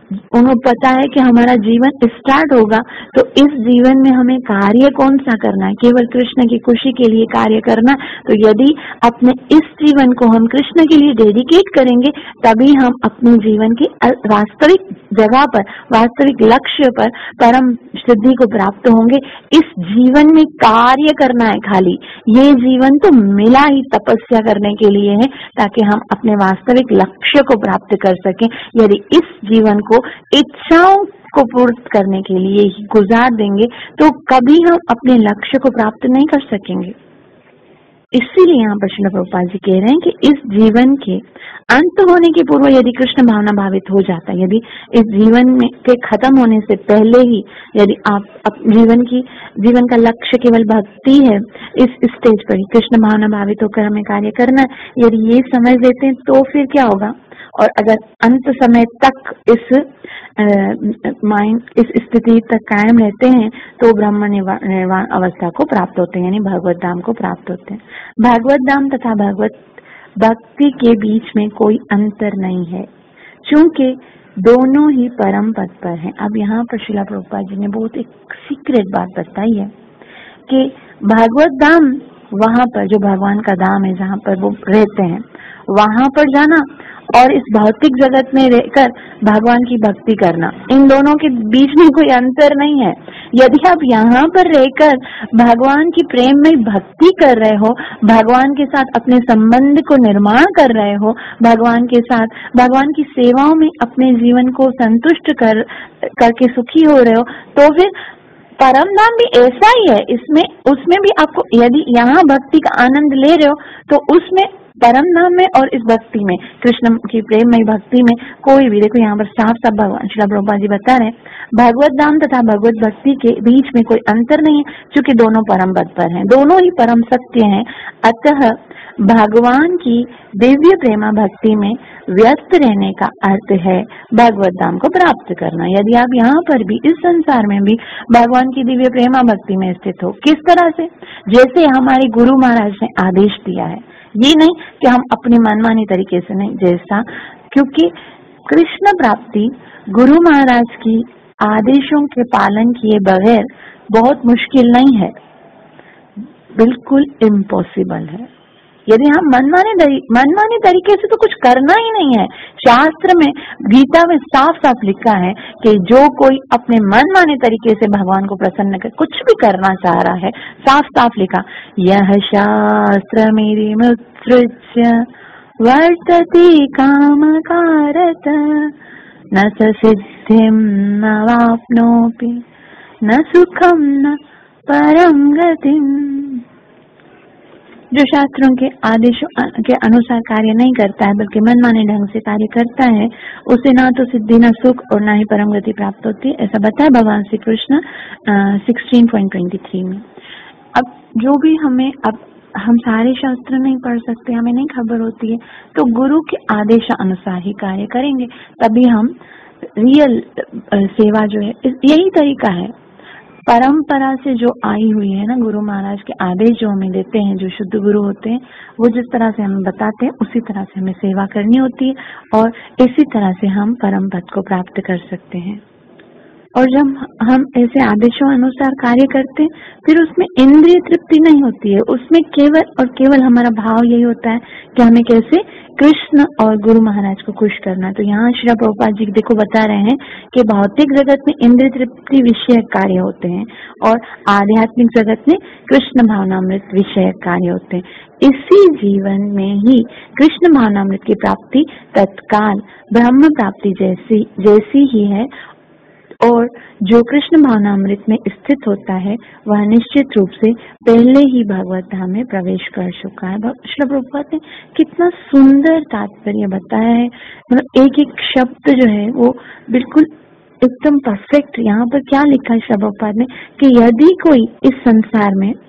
उन्हें पता है कि हमारा जीवन स्टार्ट होगा, तो इस जीवन में हमें कार्य कौन सा करना है, केवल कृष्ण की खुशी के लिए कार्य करना। तो यदि अपने इस जीवन को हम कृष्ण के लिए डेडिकेट करेंगे, तभी हम अपने जीवन की वास्तविक जगह पर, वास्तविक लक्ष्य पर, परम सिद्धि को प्राप्त होंगे। इस जीवन में कार्य करना है खाली, ये जीवन तो मिला ही तपस्या करने के लिए है, ताकि हम अपने वास्तविक लक्ष्य को प्राप्त कर सकें। यदि इस जीवन को इच्छाओं को पूर्ण करने के लिए ही गुजार देंगे, तो कभी हम अपने लक्ष्य को प्राप्त नहीं कर सकेंगे। इसीलिए यहाँ पर श्रील प्रभुपाद जी कह रहे हैं कि इस जीवन के अंत होने के पूर्व यदि कृष्ण भावना भावित हो जाता है, यदि इस जीवन में के खत्म होने से पहले ही यदि आप जीवन का लक्ष्य केवल भक्ति है, इस स्टेज पर ही कृष्ण भावना भावित होकर हमें कार्य करना है, यदि ये समझ लेते हैं तो फिर क्या होगा। और अगर अंत समय तक इस स्थिति तक कायम रहते हैं, तो ब्रह्म निर्वाण अवस्था को प्राप्त होते हैं, यानी भगवत धाम को प्राप्त होते हैं। भगवत धाम तथा भगवत भक्ति के बीच में कोई अंतर नहीं है, क्योंकि दोनों ही परम पद पर हैं। अब यहाँ पर श्रील प्रभुपाद जी ने बहुत एक सीक्रेट बात बताई है कि भगवत धाम वहां पर जो भगवान का धाम है, जहाँ पर वो रहते हैं, वहां पर जाना और इस भौतिक जगत में रहकर भगवान की भक्ति करना, इन दोनों के बीच में कोई अंतर नहीं है। यदि आप यहाँ पर रहकर भगवान की प्रेम में भक्ति कर रहे हो, भगवान के साथ अपने संबंध को निर्माण कर रहे हो, भगवान के साथ भगवान की सेवाओं में अपने जीवन को संतुष्ट करके सुखी हो रहे हो, तो फिर परम धाम भी ऐसा ही है। इसमें उसमें भी आपको यदि यहाँ भक्ति का आनंद ले रहे हो, तो उसमें परम धाम में और इस भक्ति में, कृष्ण की प्रेम में भक्ति में कोई भी, देखो यहाँ पर साफ साफ भगवान श्रील प्रभुपाद जी बता रहे हैं, भगवत धाम तथा भगवत भक्ति के बीच में कोई अंतर नहीं है, क्योंकि दोनों परम पद पर हैं, दोनों ही परम सत्य हैं। अतः भगवान की दिव्य प्रेमा भक्ति में व्यस्त रहने का अर्थ है भगवत धाम को प्राप्त करना। यदि आप यहाँ पर भी, इस संसार में भी भगवान की दिव्य प्रेमा भक्ति में स्थित हो, किस तरह से, जैसे हमारे गुरु महाराज ने आदेश दिया है, ये नहीं कि हम अपनी मनमानी तरीके से नहीं, जैसा, क्योंकि कृष्ण प्राप्ति गुरु महाराज की आदेशों के पालन किए बगैर बहुत मुश्किल नहीं है, बिल्कुल इम्पॉसिबल है। यदि हम मनमाने तरीके से तो कुछ करना ही नहीं है। शास्त्र में, गीता में साफ साफ लिखा है कि जो कोई अपने मनमाने तरीके से भगवान को प्रसन्न कर कुछ भी करना चाह रहा है, साफ साफ लिखा, यह शास्त्र मेरी मुत्सृज्य वर्तते कामकारत न स सिद्धिं न वाप्नोति न सुखम न परम गतिम। जो शास्त्रों के आदेशों के अनुसार कार्य नहीं करता है, बल्कि मनमाने ढंग से कार्य करता है, उसे ना तो सिद्धि, न सुख और ना ही परम गति प्राप्त होती है, ऐसा बताया भगवान श्री कृष्ण 16.23 में। अब जो भी हमें, अब हम सारे शास्त्र नहीं पढ़ सकते, हमें नहीं खबर होती है, तो गुरु के आदेश अनुसार ही कार्य करेंगे, तभी हम रियल सेवा जो है, यही तरीका है। परंपरा से जो आई हुई है ना, गुरु महाराज के आदेश जो हमें देते हैं, जो शुद्ध गुरु होते हैं, वो जिस तरह से हमें बताते हैं, उसी तरह से हमें सेवा करनी होती है, और इसी तरह से हम परम पद को प्राप्त कर सकते हैं। और जब हम ऐसे आदेशों अनुसार कार्य करते हैं, फिर उसमें इंद्रिय तृप्ति नहीं होती है, उसमें केवल और केवल हमारा भाव यही होता है कि हमें कैसे कृष्ण और गुरु महाराज को खुश करना। तो यहाँ श्री प्रभुपाद जी देखो बता रहे हैं कि भौतिक जगत में इंद्रिय तृप्ति विषय कार्य होते हैं, और आध्यात्मिक जगत में कृष्ण भावनामृत विषय कार्य होते हैं। इसी जीवन में ही कृष्ण भावनामृत की प्राप्ति तत्काल ब्रह्म प्राप्ति जैसी ही है, और जो कृष्ण भावनामृत में स्थित होता है, वह निश्चित रूप से पहले ही भगवत धाम में प्रवेश कर चुका है। श्रील प्रभुपाद ने कितना सुंदर तात्पर्य बताया है, मतलब एक एक शब्द जो है वो बिल्कुल एकदम परफेक्ट। यहाँ पर क्या लिखा है श्रील प्रभुपाद ने कि यदि कोई इस संसार में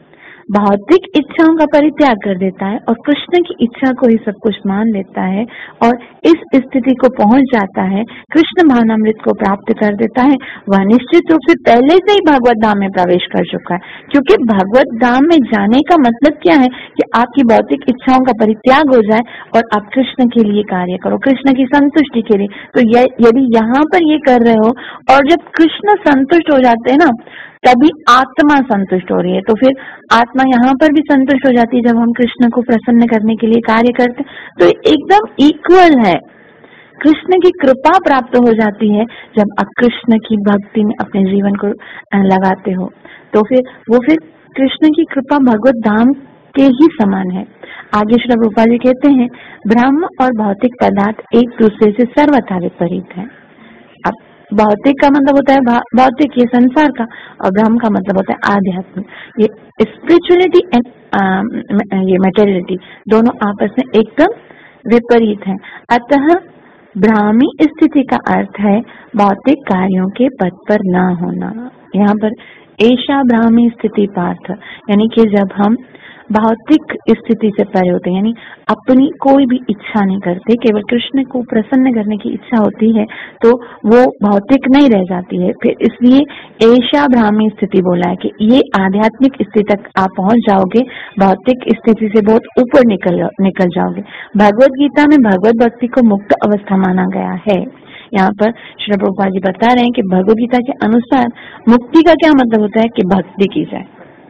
भौतिक इच्छाओं का परित्याग कर देता है और कृष्ण की इच्छा को ही सब कुछ मान लेता है और इस स्थिति को पहुंच जाता है, कृष्ण भावनामृत को प्राप्त कर देता है, वह निश्चित रूप से पहले से ही भगवत धाम में प्रवेश कर चुका है। क्योंकि भगवत धाम में जाने का मतलब क्या है कि आपकी भौतिक इच्छाओं का परित्याग हो जाए और आप कृष्ण के लिए कार्य करो, कृष्ण की संतुष्टि के लिए। तो यदि यहाँ पर ये कर रहे हो और जब कृष्ण संतुष्ट हो जाते हैं ना, तभी आत्मा संतुष्ट हो रही है। तो फिर आत्मा यहाँ पर भी संतुष्ट हो जाती है जब हम कृष्ण को प्रसन्न करने के लिए कार्य करते हैं। तो एकदम इक्वल है, कृष्ण की कृपा प्राप्त हो जाती है जब आप कृष्ण की भक्ति में अपने जीवन को लगाते हो। तो फिर कृष्ण की कृपा भगवत धाम के ही समान है। आगे श्री प्रभुपाद जी कहते हैं, ब्रह्म और भौतिक पदार्थ एक दूसरे से सर्वथा विपरीत है। अब भौतिक का मतलब होता है भौतिक, ये संसार का, और ब्रह्म का मतलब होता है आध्यात्मिक। ये स्पिरिचुअलिटी एंड ये मटेरियलिटी दोनों आपस में एकदम विपरीत है। अतः ब्राह्मी स्थिति का अर्थ है भौतिक कार्यों के पद पर न होना। यहाँ पर ऐसा ब्राह्मी स्थिति पार्थ, यानी कि जब हम भौतिक स्थिति से परे होते हैं, यानी अपनी कोई भी इच्छा नहीं करते, केवल कृष्ण को प्रसन्न करने की इच्छा होती है, तो वो भौतिक नहीं रह जाती है। फिर इसलिए ऐसा ब्राह्मी स्थिति बोला है कि ये आध्यात्मिक स्थिति तक आप पहुंच जाओगे, भौतिक स्थिति से बहुत ऊपर निकल जाओगे। भगवत गीता में भगवत भक्ति को मुक्त अवस्था माना गया है। यहाँ पर श्री प्रभुपाद जी बता रहे हैं कि भगवत गीता के अनुसार मुक्ति का क्या मतलब होता है कि भक्ति की जाए।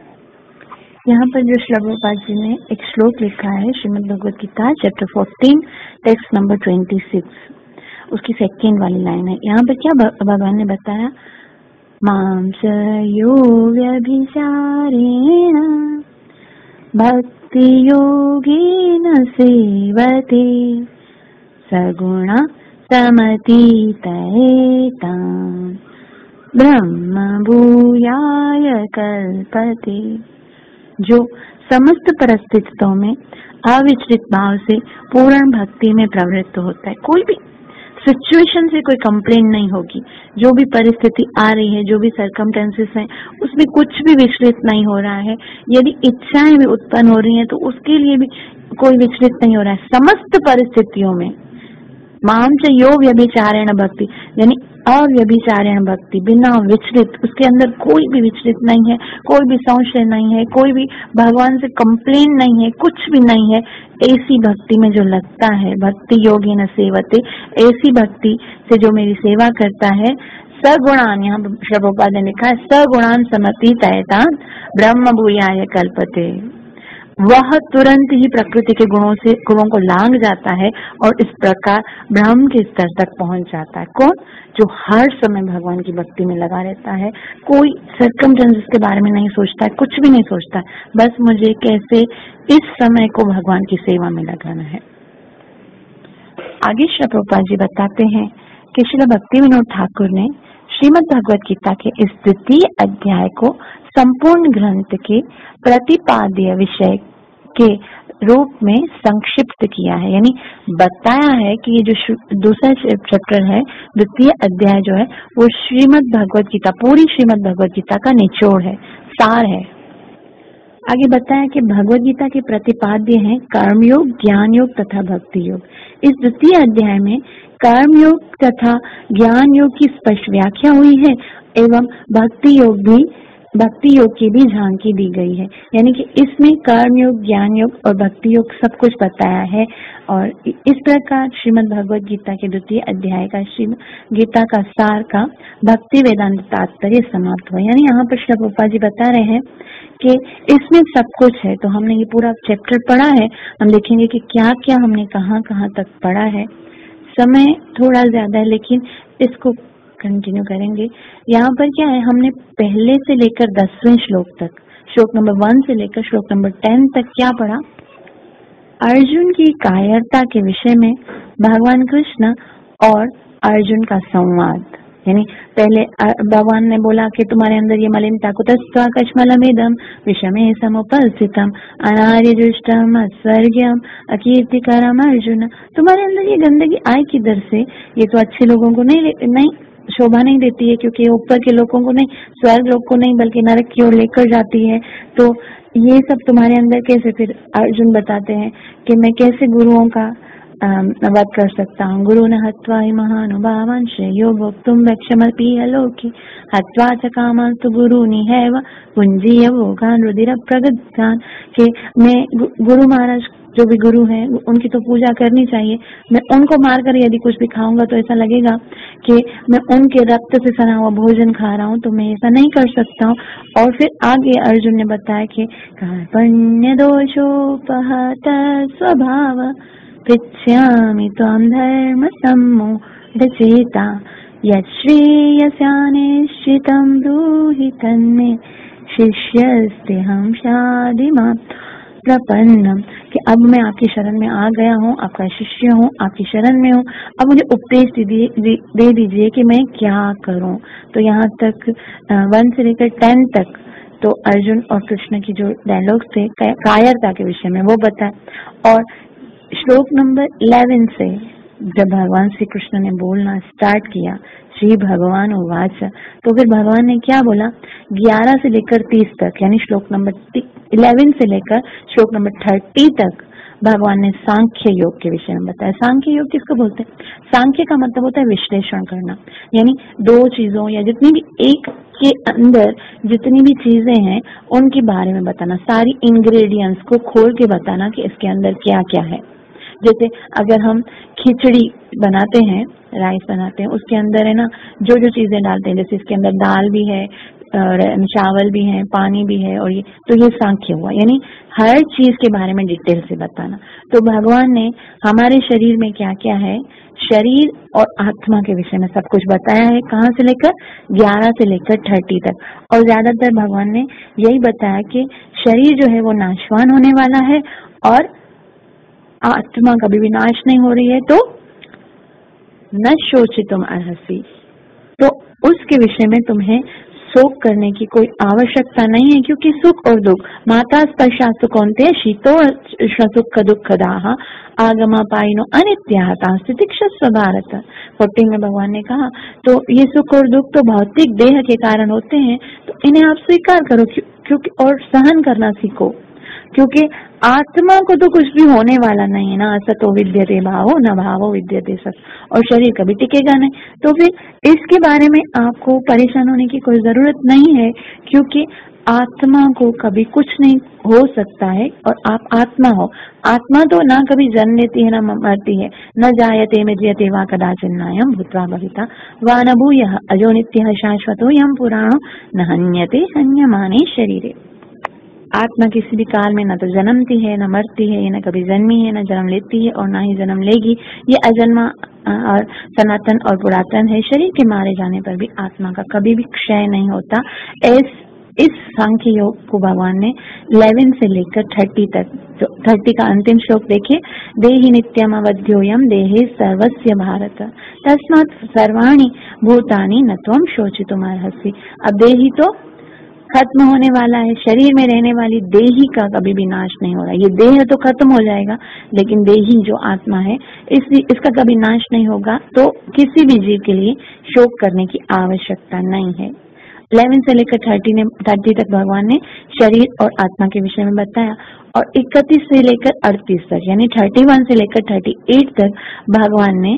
यहाँ पर जो श्री प्रभुपाद जी ने एक श्लोक लिखा है, Shrimad Bhagavad Gita chapter 14 text number 26, उसकी सेकेंड वाली लाइन है। यहाँ पर क्या भगवान ने बताया, मां च यो व्यभिचारेण भक्ति योगेन सेवते सगुण समतीतयेतां ब्रह्म भूयाय कल्पते। जो समस्त परिस्थितियों में अविचलित भाव से पूर्ण भक्ति में प्रवृत्त होता है, कोई भी सिचुएशन से कोई कंप्लेन नहीं होगी, जो भी परिस्थिति आ रही है, जो भी सर्कमस्टेंसेस हैं, उसमें कुछ भी विचलित नहीं हो रहा है। यदि इच्छाएं भी उत्पन्न हो रही हैं तो उसके लिए भी कोई विचलित नहीं हो रहा है। समस्त परिस्थितियों में माम च यो व्यभिचारेण भक्ति, यानी अव्यभिचारेण भक्ति, बिना विचलित, उसके अंदर कोई भी विचलित नहीं है, कोई भी संशय नहीं है, कोई भी भगवान से कंप्लेन नहीं है, कुछ भी नहीं है। ऐसी भक्ति में जो लगता है, भक्ति योगेन सेवते, ऐसी भक्ति से जो मेरी सेवा करता है, सगुणान, यहाँ श्री प्रभुपाद ने लिखा है, सगुणान समतीतयेतां ब्रह्म भूयाय कल्पते, वह तुरंत ही प्रकृति के गुणों को लांघ जाता है और इस प्रकार ब्रह्म के स्तर तक पहुंच जाता है। कौन? जो हर समय भगवान की भक्ति में लगा रहता है, कोई सर्कमस्टेंसेस के बारे में नहीं सोचता है, कुछ भी नहीं सोचता है, बस मुझे कैसे इस समय को भगवान की सेवा में लगाना है। आगे श्री प्रभुपाद जी बताते हैं कि श्रील भक्ति विनोद ठाकुर ने श्रीमद् भगवत गीता के इस द्वितीय अध्याय को संपूर्ण ग्रंथ के प्रतिपाद्य विषय के रूप में संक्षिप्त किया है, यानी बताया है कि ये जो दूसरा चैप्टर है, द्वितीय अध्याय जो है, वो श्रीमद् भगवत गीता, पूरी श्रीमद् भगवत गीता का निचोड़ है, सार है। आगे बताया कि भगवत गीता के प्रतिपाद्य हैं कर्मयोग, ज्ञान योग तथा भक्ति योग। इस द्वितीय अध्याय में कर्मयोग तथा ज्ञान योग की स्पष्ट व्याख्या हुई है एवं भक्ति योग की भी झांकी दी गई है, यानी कि इसमें कर्म योग, ज्ञान योग और भक्ति योग सब कुछ बताया है। और इस प्रकार श्रीमद् भगवत गीता के द्वितीय अध्याय का श्रीमद् गीता का सार का भक्ति वेदांत तात्पर्य समाप्त हुआ। यानी यहाँ पर श्री प्रभुपाद जी बता रहे हैं कि इसमें सब कुछ है। तो हमने ये पूरा चैप्टर पढ़ा है, हम देखेंगे कि क्या क्या हमने कहाँ कहाँ तक पढ़ा है। समय थोड़ा ज्यादा है लेकिन इसको कंटिन्यू करेंगे। यहाँ पर क्या है, हमने पहले से लेकर 10वें श्लोक तक, श्लोक नंबर 1 से लेकर श्लोक नंबर 10 तक क्या पढ़ा? अर्जुन की कायरता के विषय में भगवान कृष्ण और अर्जुन का संवाद। यानी पहले भगवान ने बोला कि तुम्हारे अंदर ये मलिनता कुतस्त्वा कश्मलमिदं विषमे समुपस्थितम अनार्य दुष्टम अस्वर्ग्यम अकीर्तिकरम अर्जुन, तुम्हारे अंदर ये गंदगी आए किधर से? ये तो अच्छे लोगों को नहीं शोभा नहीं देती है, क्योंकि ऊपर के लोगों को नहीं, स्वर्ग लोग को नहीं, बल्कि नरक की ओर लेकर जाती है। तो ये सब तुम्हारे अंदर कैसे, फिर अर्जुन बताते हैं कि मैं कैसे गुरुओं का वध कर सकता हूँ। गुरु न हत्वा हि महानुभावान् श्रेयो भोक्तुं वक्ष्यमपीह लोके हत्वा च कामास्तु गुरूनि हैव पुंजीय भोगान् रुधिर प्रगतान्। कि मैं गुरु महाराज जो भी गुरु हैं उनकी तो पूजा करनी चाहिए, मैं उनको मारकर यदि कुछ भी खाऊंगा तो ऐसा लगेगा कि मैं उनके रक्त से सना हुआ भोजन खा रहा हूँ, तो मैं ऐसा नहीं कर सकता हूँ। और फिर आगे अर्जुन ने बताया कि कार्पण्य दोषोपहत स्वभाव पृच्छामि त्वां धर्म सम्मूढचेता यच्छ्रेयस्यानिश्चितं ब्रूहि तन्मे शिष्यस्तेऽहं शाधिमां प्रपन्नम। कि अब मैं आपकी शरण में आ गया हूँ, आपका शिष्य हूँ, आपकी शरण में हूँ, अब मुझे उपदेश दे दीजिए कि मैं क्या करूँ। तो यहाँ तक 1 से लेकर 10 तक तो अर्जुन और कृष्ण की जो डायलॉग्स थे कायरता के विषय में वो बताए। और श्लोक नंबर 11 से जब भगवान श्री कृष्ण ने बोलना स्टार्ट किया, श्री भगवान उवाच, तो फिर भगवान ने क्या बोला 11 से लेकर 30 तक, यानी श्लोक नंबर 11 से लेकर श्लोक नंबर 30 तक भगवान ने सांख्य योग के विषय में बताया। सांख्य योग किसको बोलते हैं? सांख्य का मतलब होता है विश्लेषण करना, यानी दो चीजों या जितनी भी एक के अंदर जितनी भी चीजें हैं उनके बारे में बताना, सारी इंग्रेडिएंट्स को खोल के बताना कि इसके अंदर क्या क्या है। जैसे अगर हम खिचड़ी बनाते हैं, राइस बनाते हैं, उसके अंदर है ना जो जो चीजें डालते हैं, जैसे इसके अंदर दाल भी है, चावल भी है, पानी भी है, और ये तो ये सांख्य हुआ, यानी हर चीज के बारे में डिटेल से बताना। तो भगवान ने हमारे शरीर में क्या क्या है, शरीर और आत्मा के विषय में सब कुछ बताया है, कहाँ से लेकर 11 से लेकर 30 तक। और ज्यादातर भगवान ने यही बताया कि शरीर जो है वो नाशवान होने वाला है और आत्मा कभी भी नाश नहीं हो रही है, तो न शोचितुम अर्हसि, तो उसके विषय में तुम्हें शोक करने की कोई आवश्यकता नहीं है, क्योंकि सुख और दुख माता स्पर्शास्तु कौन्तेय शीतो सुख दुःखदाः आगमापायिनो अनित्याः स्थितिक्षस्व भारत। 14 में भगवान ने कहा तो ये सुख और दुख तो भौतिक देह के कारण होते हैं, तो इन्हें आप स्वीकार करो क्योंकि और सहन करना सीखो, क्योंकि आत्मा को तो कुछ भी होने वाला नहीं है ना। असतो विद्यते भावो न भावो विद्यते सत, और शरीर कभी टिकेगा नहीं। तो फिर इसके बारे में आपको परेशान होने की कोई जरूरत नहीं है, क्योंकि आत्मा को कभी कुछ नहीं हो सकता है और आप आत्मा हो। आत्मा तो ना कभी जन्म लेती है ना मरती है, न जायते में जयते वा कदाचिन्नायं भूत्वा भविता वा न भूयः अजो नित्यः शाश्वतो यं पुराणो न हन्यते हन्यमाने शरीरे। आत्मा किसी भी काल में न तो जन्मती है, न मरती है, न कभी जन्मी है, न जन्म लेती है और न ही जन्म लेगी। ये अजन्मा और सनातन और पुरातन है। शरीर के मारे जाने पर भी आत्मा का कभी भी क्षय नहीं होता। इस सांख्य योग को भगवान ने 11 से लेकर 30 तक, तो 30 का अंतिम श्लोक देखिए, देहि नित्यम अवध्योयम देहे सर्वस्य भारत तस्मात् सर्वाणि भूतानि न त्वं शोचितुमर्हसि। अब देहि तो खत्म होने वाला है, शरीर में रहने वाली देही का कभी भी नाश नहीं हो रहा। ये देह तो खत्म हो जाएगा, लेकिन देही जो आत्मा है इसका कभी नाश नहीं होगा, तो किसी भी जीव के लिए शोक करने की आवश्यकता नहीं है। 11 से लेकर 30 तक भगवान ने शरीर और आत्मा के विषय में बताया, और 31 से लेकर 38 तक यानी 31 से लेकर 38 तक भगवान ने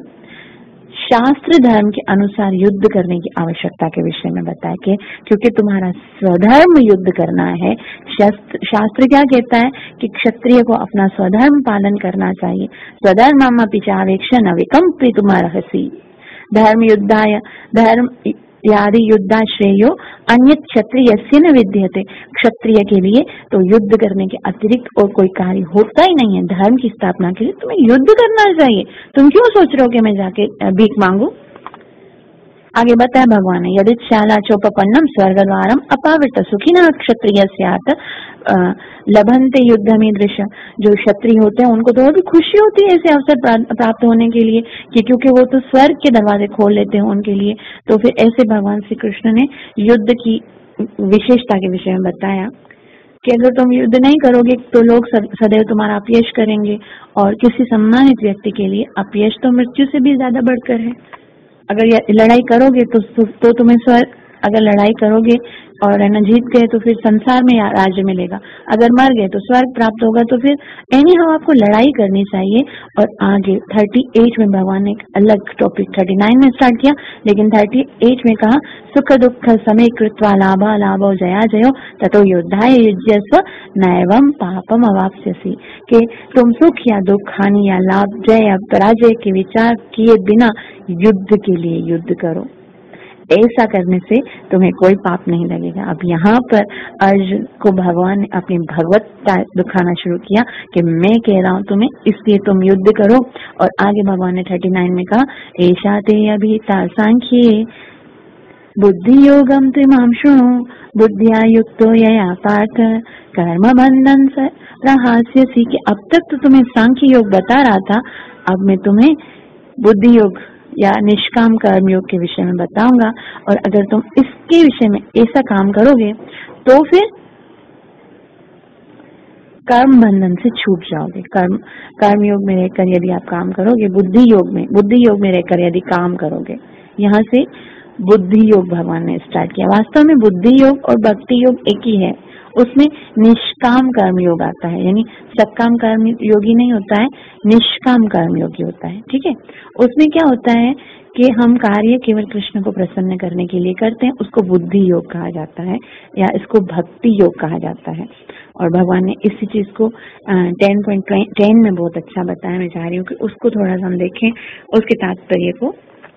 शास्त्र धर्म के अनुसार युद्ध करने की आवश्यकता के विषय में बताया कि क्योंकि तुम्हारा स्वधर्म युद्ध करना है। शास्त्र क्या कहता है कि क्षत्रिय को अपना स्वधर्म पालन करना चाहिए। स्वधर्ममपि चावेक्ष न विकम्पितुमर्हसि धर्म युद्धाय धर्म यादि युद्धाश्रेयो अन्य क्षत्रियस्य न विद्यते। क्षत्रिय के लिए तो युद्ध करने के अतिरिक्त और कोई कार्य होता ही नहीं है। धर्म की स्थापना के लिए तुम्हें युद्ध करना चाहिए। तुम क्यों सोच रहे हो कि मैं जाके भीख मांगू। आगे बताया भगवान ने, यदि शाला चोपन्नम स्वर्ग द्वारम अपावृत सुखिना क्षत्रिय लभंते युद्धमीदृश। जो क्षत्रिय होते हैं उनको तो और भी खुशी होती है ऐसे अवसर प्राप्त होने के लिए, कि क्योंकि वो तो स्वर्ग के दरवाजे खोल लेते हैं उनके लिए। तो फिर ऐसे भगवान श्री कृष्ण ने युद्ध की विशेषता के विषय में बताया कि अगर तुम युद्ध नहीं करोगे तो लोग सदैव तुम्हारा अपयश करेंगे, और किसी सम्मानित व्यक्ति के लिए अपयश तो मृत्यु से भी ज्यादा बढ़कर है। अगर लड़ाई करोगे तो तुम्हें स्वर्ग अगर लड़ाई करोगे और है ना जीत गए तो फिर संसार में राज्य मिलेगा, अगर मर गए तो स्वर्ग प्राप्त होगा। तो फिर एनी हाउ आपको लड़ाई करनी चाहिए। और आगे 38 में भगवान ने एक अलग टॉपिक 39 में स्टार्ट किया, लेकिन 38 में कहा सुख दुख समय कृत्वा लाभा लाभो जया जयो ततो युद्धाय युज्यस्व नैवं पापम अवाप्स्यसि, कि तुम सुख या दुख, हानि या लाभ, जय या पराजय के विचार किए बिना युद्ध के लिए युद्ध करो। ऐसा करने से तुम्हें कोई पाप नहीं लगेगा। अब यहाँ पर अर्जुन को भगवान ने अपनी भगवत्ता दिखाना शुरू किया कि मैं कह रहा हूँ तुम्हें, इसलिए तुम युद्ध करो। और आगे भगवान ने 39 में कहा ऐशा ते अभिता सांख्ये बुद्धि योगम त्रिमाम शृणु बुद्धिया युक्तो यया पार्थ कर्म बंधन से रहस्यसि, कि अब तक तो तुम्हें सांख्य योग बता रहा था, अब मैं तुम्हें बुद्धि योग या निष्काम कर्म योग के विषय में बताऊंगा। और अगर तुम इसके विषय में ऐसा काम करोगे तो फिर कर्म बंधन से छूट जाओगे। कर्म योग में रहकर यदि आप काम करोगे, बुद्धि योग में रहकर यदि काम करोगे, यहाँ से बुद्धि योग भगवान ने स्टार्ट किया। वास्तव में बुद्धि योग और भक्ति योग एक ही है, उसमें निष्काम कर्म योग आता है, यानी सकाम कर्म योगी नहीं होता है, निष्काम कर्म योगी होता है। ठीक है, उसमें क्या होता है कि हम कार्य केवल कृष्ण को प्रसन्न करने के लिए करते हैं, उसको बुद्धि योग कहा जाता है या इसको भक्ति योग कहा जाता है। और भगवान ने इसी चीज को 10.10 में बहुत अच्छा बताया। मैं चाह रही हूँ कि उसको थोड़ा सा हम देखें, उसके तात्पर्य को।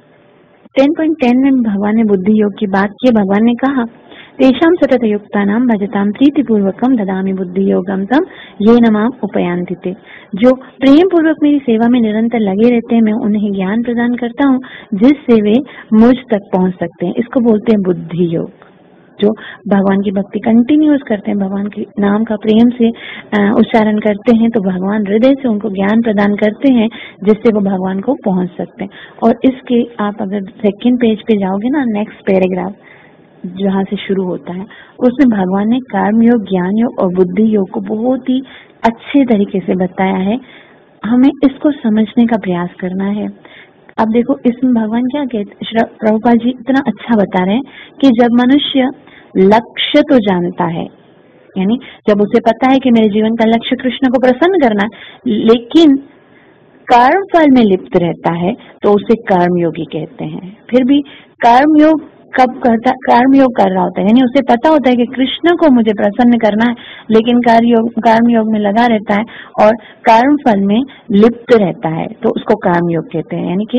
10.10 में भगवान ने बुद्धि योग की बात की। भगवान ने कहा तेषां सतत युक्तानां भजतां प्रीतिपूर्वकं ददामि बुद्धि योगम तम ये नमाम उपयांति ते, जो प्रेम पूर्वक मेरी सेवा में निरंतर लगे रहते हैं, मैं उन्हें ज्ञान प्रदान करता हूँ जिससे वे मुझ तक पहुँच सकते हैं। इसको बोलते हैं बुद्धि योग। जो भगवान की भक्ति कंटिन्यूअस करते हैं, भगवान के नाम का प्रेम से उच्चारण करते हैं, तो भगवान हृदय से उनको ज्ञान प्रदान करते हैं जिससे वो भगवान को पहुंच सकते हैं। और इसके आप अगर सेकंड पेज पे जाओगे ना, नेक्स्ट पैराग्राफ जहाँ से शुरू होता है, उसमें भगवान ने कर्म योग, ज्ञान योग और बुद्धि योग को बहुत ही अच्छे तरीके से बताया है। हमें इसको समझने का प्रयास करना है। अब देखो इसमें भगवान क्या कहते, प्रभुपाद जी इतना अच्छा बता रहे हैं कि जब मनुष्य लक्ष्य तो जानता है, यानी जब उसे पता है कि मेरे जीवन का लक्ष्य कृष्ण को प्रसन्न करना है, लेकिन कर्म फल में लिप्त रहता है तो उसे कर्मयोगी कहते हैं। फिर भी कर्मयोग कब करता, कर्मयोग कर रहा होता है, यानी उसे पता होता है कि कृष्ण को मुझे प्रसन्न करना है, लेकिन कर्मयोग में लगा रहता है और कर्म फल में लिप्त रहता है, तो उसको कर्मयोग कहते हैं। यानी कि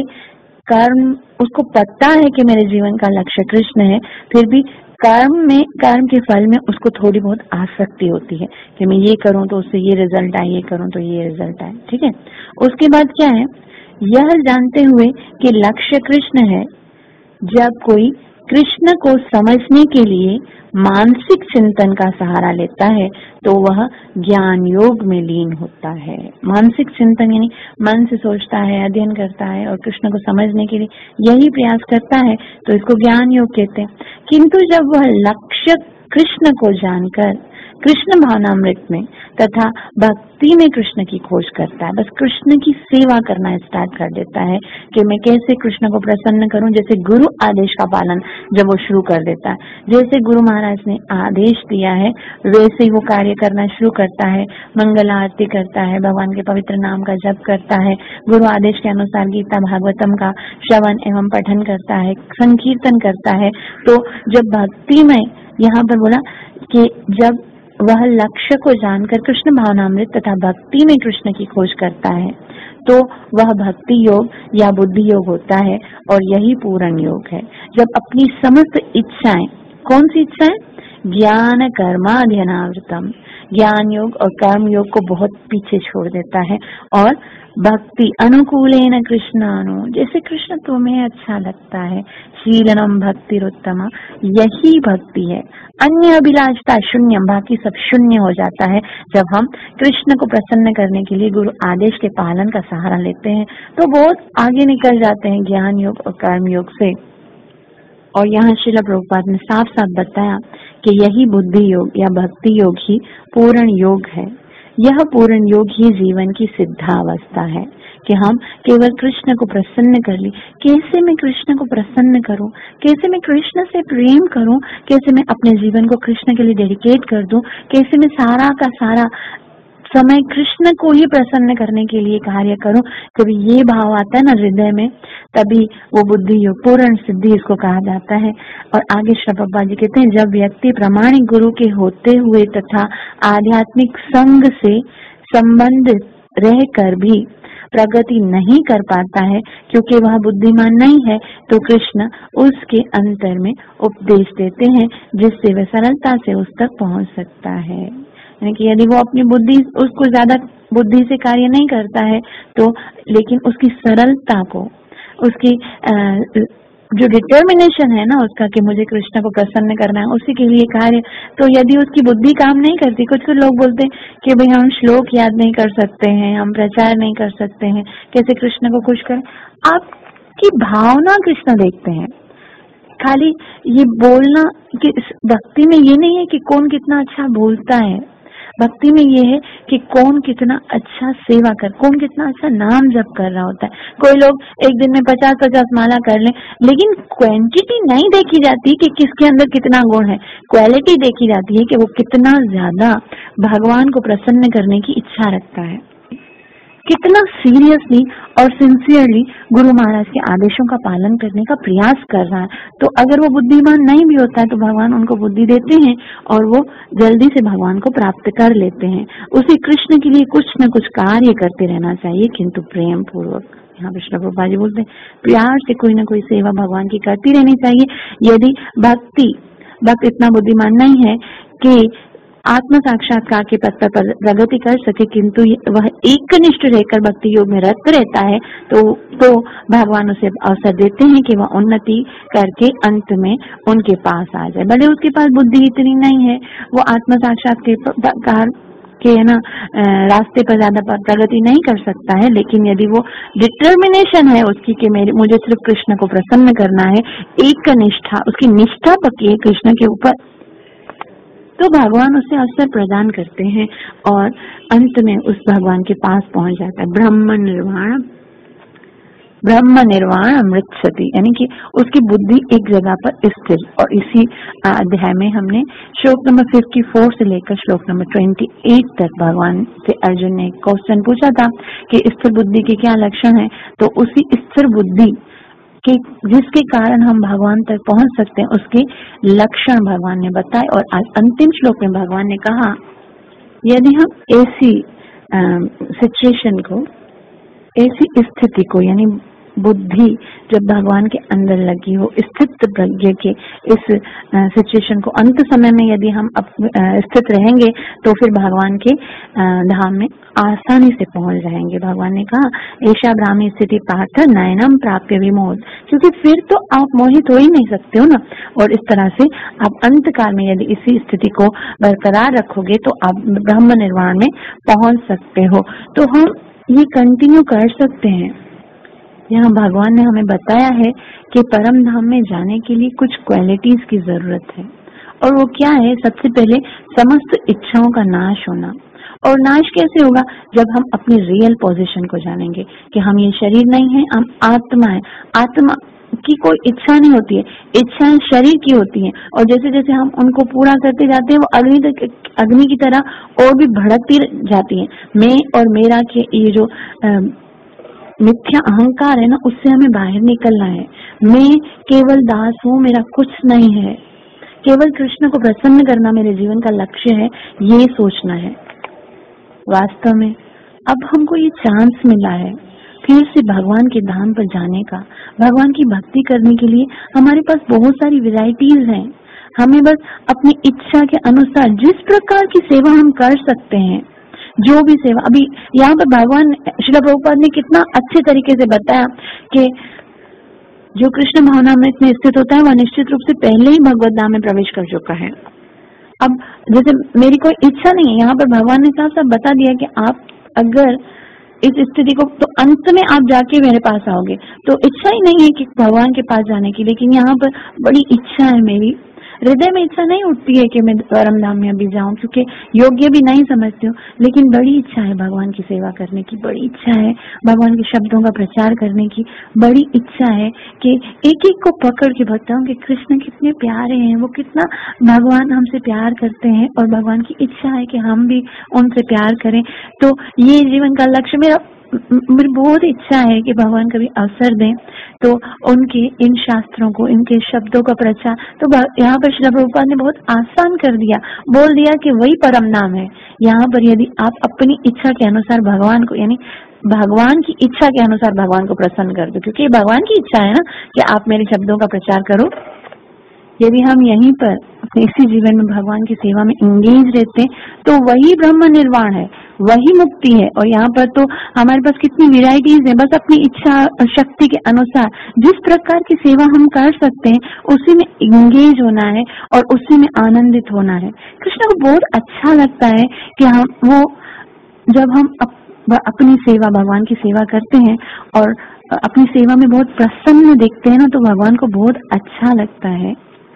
उसको पता है कि मेरे जीवन का लक्ष्य कृष्ण है, फिर भी कर्म के फल में उसको थोड़ी बहुत आसक्ति होती है कि मैं ये करूं तो उससे ये रिजल्ट आए, ये करूं तो ये रिजल्ट आए। ठीक है, उसके बाद क्या है, यह जानते हुए कि लक्ष्य कृष्ण है, जब कोई कृष्ण को समझने के लिए मानसिक चिंतन का सहारा लेता है तो वह ज्ञान योग में लीन होता है। मानसिक चिंतन यानी मन से सोचता है, अध्ययन करता है और कृष्ण को समझने के लिए यही प्रयास करता है, तो इसको ज्ञान योग कहते हैं। किंतु जब वह लक्ष्य कृष्ण को जानकर कृष्ण भावनामृत में तथा भक्ति में कृष्ण की खोज करता है, बस कृष्ण की सेवा करना स्टार्ट कर देता है कि मैं कैसे कृष्ण को प्रसन्न करूं, जैसे गुरु आदेश का पालन जब वो शुरू कर देता है, जैसे गुरु महाराज ने आदेश दिया है वैसे ही वो कार्य करना शुरू करता है। मंगल आरती करता है, भगवान के पवित्र नाम का जप करता है, गुरु आदेश के अनुसार गीता भागवतम का श्रवण एवं पठन करता है, संकीर्तन करता है। तो जब भक्ति में यहाँ पर बोला कि जब वह लक्ष्य को जानकर कृष्ण भावनामृत तथा भक्ति में कृष्ण की खोज करता है तो वह भक्ति योग या बुद्धि योग होता है, और यही पूर्ण योग है। जब अपनी समस्त इच्छाएं, कौन सी इच्छाएं, ज्ञान कर्माध्यनावृतम, ज्ञान योग और कर्म योग को बहुत पीछे छोड़ देता है और भक्ति अनुकूलेन कृष्णानु, जैसे कृष्ण तुम्हें अच्छा लगता है, शीलनम भक्तिरुत्तमा, यही भक्ति है। अन्य अभिलाषता शून्यम, बाकी सब शून्य हो जाता है जब हम कृष्ण को प्रसन्न करने के लिए गुरु आदेश के पालन का सहारा लेते हैं, तो बहुत आगे निकल जाते हैं ज्ञान योग और कर्म योग से। और यहाँ श्रील प्रभुपाद ने साफ साफ बताया कि यही बुद्धि योग या भक्ति योग ही पूर्ण योग है। यह पूर्ण योग ही जीवन की सिद्धावस्था है, कि हम केवल कृष्ण को प्रसन्न कर ली। कैसे मैं कृष्ण को प्रसन्न करूं, कैसे मैं कृष्ण से प्रेम करूं, कैसे मैं अपने जीवन को कृष्ण के लिए डेडिकेट कर दूं, कैसे मैं सारा का सारा समय कृष्ण को ही प्रसन्न करने के लिए कार्य करूं। जब ये भाव आता है ना हृदय में, तभी वो बुद्धि योग पूर्ण सिद्धि इसको कहा जाता है। और आगे श्री प्रभुपाद जी कहते हैं, जब व्यक्ति प्रामाणिक गुरु के होते हुए तथा आध्यात्मिक संग से संबंधित रहकर भी प्रगति नहीं कर पाता है क्योंकि वह बुद्धिमान नहीं है, तो कृष्ण उसके अंतर में उपदेश देते हैं जिससे वह सरलता से उस तक पहुंच सकता है। यानी कि यदि वो अपनी बुद्धि, उसको ज्यादा बुद्धि से कार्य नहीं करता है तो, लेकिन उसकी सरलता को, उसकी जो डिटर्मिनेशन है ना उसका कि मुझे कृष्ण को प्रसन्न करना है, उसी के लिए कार्य, तो यदि उसकी बुद्धि काम नहीं करती, कुछ लोग बोलते हैं कि भाई हम श्लोक याद नहीं कर सकते हैं, हम प्रचार नहीं कर सकते हैं, कैसे कृष्ण को खुश करें। आपकी भावना कृष्ण देखते हैं, खाली ये बोलना कि भक्ति में ये नहीं है कि कौन कितना अच्छा बोलता है, भक्ति में ये है कि कौन कितना अच्छा सेवा कर, कौन कितना अच्छा नाम जप कर रहा होता है। कोई लोग एक दिन में 50-50 माला कर लें, लेकिन क्वांटिटी नहीं देखी जाती कि किसके अंदर कितना गुण है, क्वालिटी देखी जाती है कि वो कितना ज्यादा भगवान को प्रसन्न करने की इच्छा रखता है, कितना सीरियसली और सिंसियरली गुरु महाराज के आदेशों का पालन करने का प्रयास कर रहा है। तो अगर वो बुद्धिमान नहीं भी होता है तो भगवान उनको बुद्धि देते हैं और वो जल्दी से भगवान को प्राप्त कर लेते हैं। उसे कृष्ण के लिए कुछ न कुछ कार्य करते रहना चाहिए, किंतु प्रेम पूर्वक। यहाँ पे श्री प्रभुपाद जी बोलते हैं प्यार से कोई न कोई सेवा भगवान की करती रहनी चाहिए। यदि भक्त इतना बुद्धिमान नहीं है कि आत्म साक्षात्कार के पथ पर प्रगति कर सके, किंतु वह एकनिष्ठ रहकर भक्ति योग में रत रहता है, तो भगवान उसे अवसर देते हैं कि वह उन्नति करके अंत में उनके पास आ जाए। भले उसके पास बुद्धि इतनी नहीं है, वो आत्म साक्षात्कार के है ना रास्ते पर ज्यादा प्रगति नहीं कर सकता है, लेकिन यदि वो डिटर्मिनेशन है उसकी कि मुझे सिर्फ कृष्ण को प्रसन्न करना है, एक निष्ठा, उसकी निष्ठा पक्की है कृष्ण के ऊपर, तो भगवान उसे अवसर प्रदान करते हैं और अंत में उस भगवान के पास पहुंच जाता है। ब्रह्म निर्वाण अमृतसती, यानी कि उसकी बुद्धि एक जगह पर स्थिर। और इसी अध्याय में हमने श्लोक नंबर 54 से लेकर श्लोक नंबर 28 तक भगवान से अर्जुन ने क्वेश्चन पूछा था कि स्थिर बुद्धि के क्या लक्षण है। तो उसी स्थिर बुद्धि कि जिसके कारण हम भगवान तक पहुंच सकते हैं, उसके लक्षण भगवान ने बताए। और अंतिम श्लोक में भगवान ने कहा, यदि हम ऐसी सिचुएशन को, ऐसी स्थिति को, यानी बुद्धि जब भगवान के अंदर लगी हो, स्थित प्रज्ञ के इस सिचुएशन को अंत समय में यदि हम स्थित रहेंगे तो फिर भगवान के धाम में आसानी से पहुंच जाएंगे। भगवान ने कहा, ऐशा ब्राह्मी स्थिति पार्थ नयनम प्राप्य विमोद, क्योंकि फिर तो आप मोहित हो ही नहीं सकते हो ना। और इस तरह से आप अंत काल में यदि इसी स्थिति को बरकरार रखोगे तो आप ब्रह्म निर्वाण में पहुंच सकते हो। तो हम ये कंटिन्यू कर सकते हैं। यहाँ भगवान ने हमें बताया है कि परम धाम में जाने के लिए कुछ क्वालिटीज की जरूरत है, और वो क्या है? सबसे पहले समस्त इच्छाओं का नाश होना। और नाश कैसे होगा? जब हम अपनी रियल पोजीशन को जानेंगे कि हम ये शरीर नहीं है, हम आत्मा है। आत्मा की कोई इच्छा नहीं होती है, इच्छाएं शरीर की होती हैं, और जैसे जैसे हम उनको पूरा करते जाते हैं वो अग्नि की तरह और भी भड़कती जाती है। मैं और मेरा के ये जो मिथ्या अहंकार है ना, उससे हमें बाहर निकलना है। मैं केवल दास हूँ, मेरा कुछ नहीं है, केवल कृष्ण को प्रसन्न करना मेरे जीवन का लक्ष्य है, ये सोचना है। वास्तव में अब हमको ये चांस मिला है फिर से भगवान के धाम पर जाने का, भगवान की भक्ति करने के लिए हमारे पास बहुत सारी वैरायटीज हैं। हमें बस अपनी इच्छा के अनुसार जिस प्रकार की सेवा हम कर सकते हैं, जो भी सेवा, अभी यहाँ पर भगवान श्रील प्रभुपाद ने कितना अच्छे तरीके से बताया कि जो कृष्ण भावनामृत में स्थित होता है वह निश्चित रूप से पहले ही भगवत धाम में प्रवेश कर चुका है। अब जैसे मेरी कोई इच्छा नहीं है, यहाँ पर भगवान ने साफ साफ बता दिया कि आप अगर इस स्थिति को, तो अंत में आप जाके मेरे पास आओगे। तो इच्छा ही नहीं है कि भगवान के पास जाने की, लेकिन यहाँ पर बड़ी इच्छा है मेरी। हृदय में इच्छा नहीं उठती है कि मैं परम धाम में अभी जाऊं, क्योंकि योग्य भी नहीं समझती हूँ, लेकिन बड़ी इच्छा है भगवान की सेवा करने की, बड़ी इच्छा है भगवान के शब्दों का प्रचार करने की, बड़ी इच्छा है कि एक एक को पकड़ के बताऊं कि कृष्ण कितने प्यारे हैं, वो कितना भगवान हमसे प्यार करते हैं, और भगवान की इच्छा है कि हम भी उनसे प्यार करें। तो ये जीवन का लक्ष्य मेरी बहुत इच्छा है कि भगवान कभी अवसर दें तो उनके इन शास्त्रों को, इनके शब्दों का प्रचार, तो यहाँ पर श्रील प्रभुपाद ने बहुत आसान कर दिया, बोल दिया कि वही परम नाम है। यहाँ पर यदि आप अपनी इच्छा के अनुसार भगवान को, यानी भगवान की इच्छा के अनुसार भगवान को प्रसन्न कर दो, क्योंकि भगवान की इच्छा है ना कि आप मेरे शब्दों का प्रचार करो। यदि हम यहीं पर अपने इसी जीवन में भगवान की सेवा में इंगेज रहते हैं तो वही ब्रह्म निर्वाण है, वही मुक्ति है। और यहाँ पर तो हमारे पास कितनी वेराइटीज है, बस अपनी इच्छा शक्ति के अनुसार जिस प्रकार की सेवा हम कर सकते हैं उसी में इंगेज होना है और उसी में आनंदित होना है। कृष्ण को बहुत अच्छा लगता है कि जब हम अपनी सेवा, भगवान की सेवा करते हैं और अपनी सेवा में बहुत प्रसन्न दिखते हैं ना, तो भगवान को बहुत अच्छा लगता है।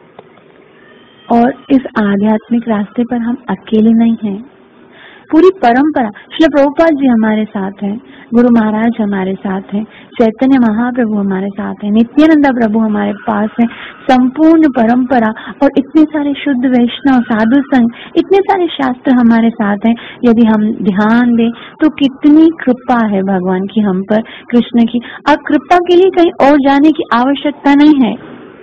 और इस आध्यात्मिक रास्ते पर हम अकेले नहीं हैं, पूरी परंपरा, श्रील प्रभुपाद जी हमारे साथ हैं, गुरु महाराज हमारे साथ हैं, चैतन्य महाप्रभु हमारे साथ हैं, नित्यानंदा प्रभु हमारे पास हैं, संपूर्ण परंपरा और इतने सारे शुद्ध वैष्णव, साधु संघ, इतने सारे शास्त्र हमारे साथ हैं। यदि हम ध्यान दें तो कितनी कृपा है भगवान की हम पर, कृष्ण की। अब कृपा के लिए कहीं और जाने की आवश्यकता नहीं है,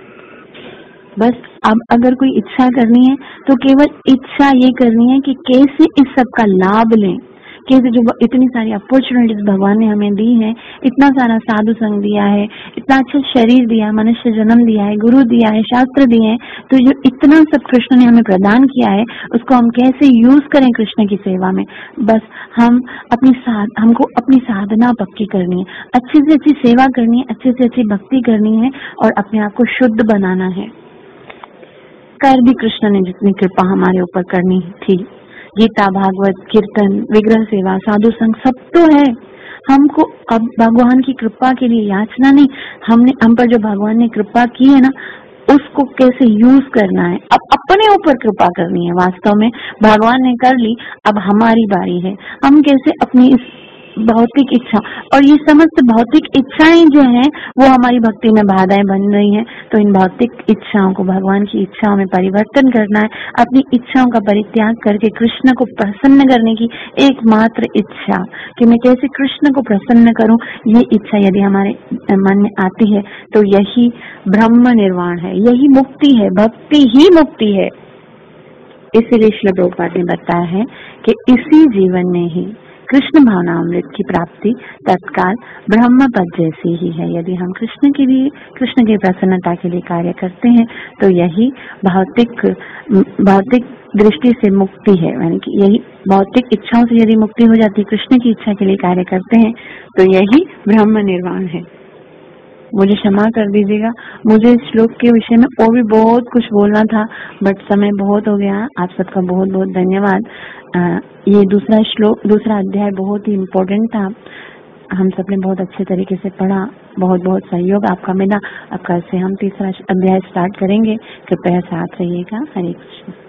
बस अब अगर कोई इच्छा करनी है तो केवल इच्छा ये करनी है कि कैसे इस सब का लाभ लें, कैसे जो इतनी सारी अपॉर्चुनिटीज भगवान ने हमें दी है, इतना सारा साधु संग दिया है, इतना अच्छा शरीर दिया है, मनुष्य जन्म दिया है, गुरु दिया है, शास्त्र दिए हैं, तो जो इतना सब कृष्ण ने हमें प्रदान किया है उसको हम कैसे यूज करें कृष्ण की सेवा में। बस हमको अपनी साधना पक्की करनी है, अच्छी से अच्छी सेवा करनी है, अच्छी से अच्छी भक्ति करनी है और अपने आप को शुद्ध बनाना है। कर भी कृष्ण ने जितनी कृपा हमारे ऊपर करनी थी, गीता, भागवत, कीर्तन, विग्रह सेवा, साधु संग सब तो है। हमको अब भगवान की कृपा के लिए याचना नहीं, हम पर जो भगवान ने कृपा की है ना उसको कैसे यूज करना है, अब अपने ऊपर कृपा करनी है। वास्तव में भगवान ने कर ली, अब हमारी बारी है, हम कैसे अपनी इस भौतिक इच्छा और ये समस्त भौतिक इच्छाएं जो हैं वो हमारी भक्ति में बाधाएं बन रही हैं, तो इन भौतिक इच्छाओं को भगवान की इच्छाओं में परिवर्तन करना है। अपनी इच्छाओं का परित्याग करके कृष्ण को प्रसन्न करने की एकमात्र इच्छा कि मैं कैसे कृष्ण को प्रसन्न करूं, ये इच्छा यदि हमारे मन में आती है तो यही ब्रह्म निर्वाण है, यही मुक्ति है, भक्ति ही मुक्ति है। इसीलिए श्रील प्रभुपाद ने बताया है कि इसी जीवन में ही कृष्ण भावनामृत की प्राप्ति तत्काल ब्रह्म पद जैसी ही है। यदि हम कृष्ण की प्रसन्नता के लिए कार्य करते हैं तो यही भौतिक दृष्टि से मुक्ति है, यानी कि यही भौतिक इच्छाओं से यदि मुक्ति हो जाती है, कृष्ण की इच्छा के लिए कार्य करते हैं तो यही ब्रह्म निर्वाण है। मुझे क्षमा कर दीजिएगा, मुझे इस श्लोक के विषय में और भी बहुत कुछ बोलना था बट समय बहुत हो गया। आप सबका बहुत बहुत धन्यवाद। ये दूसरा अध्याय बहुत ही इम्पोर्टेंट था, हम सबने बहुत अच्छे तरीके से पढ़ा, बहुत बहुत सहयोग आपका मिला। अब कल से हम तीसरा अध्याय स्टार्ट करेंगे, कृपया साथ रहिएगा। हरे कृष्ण।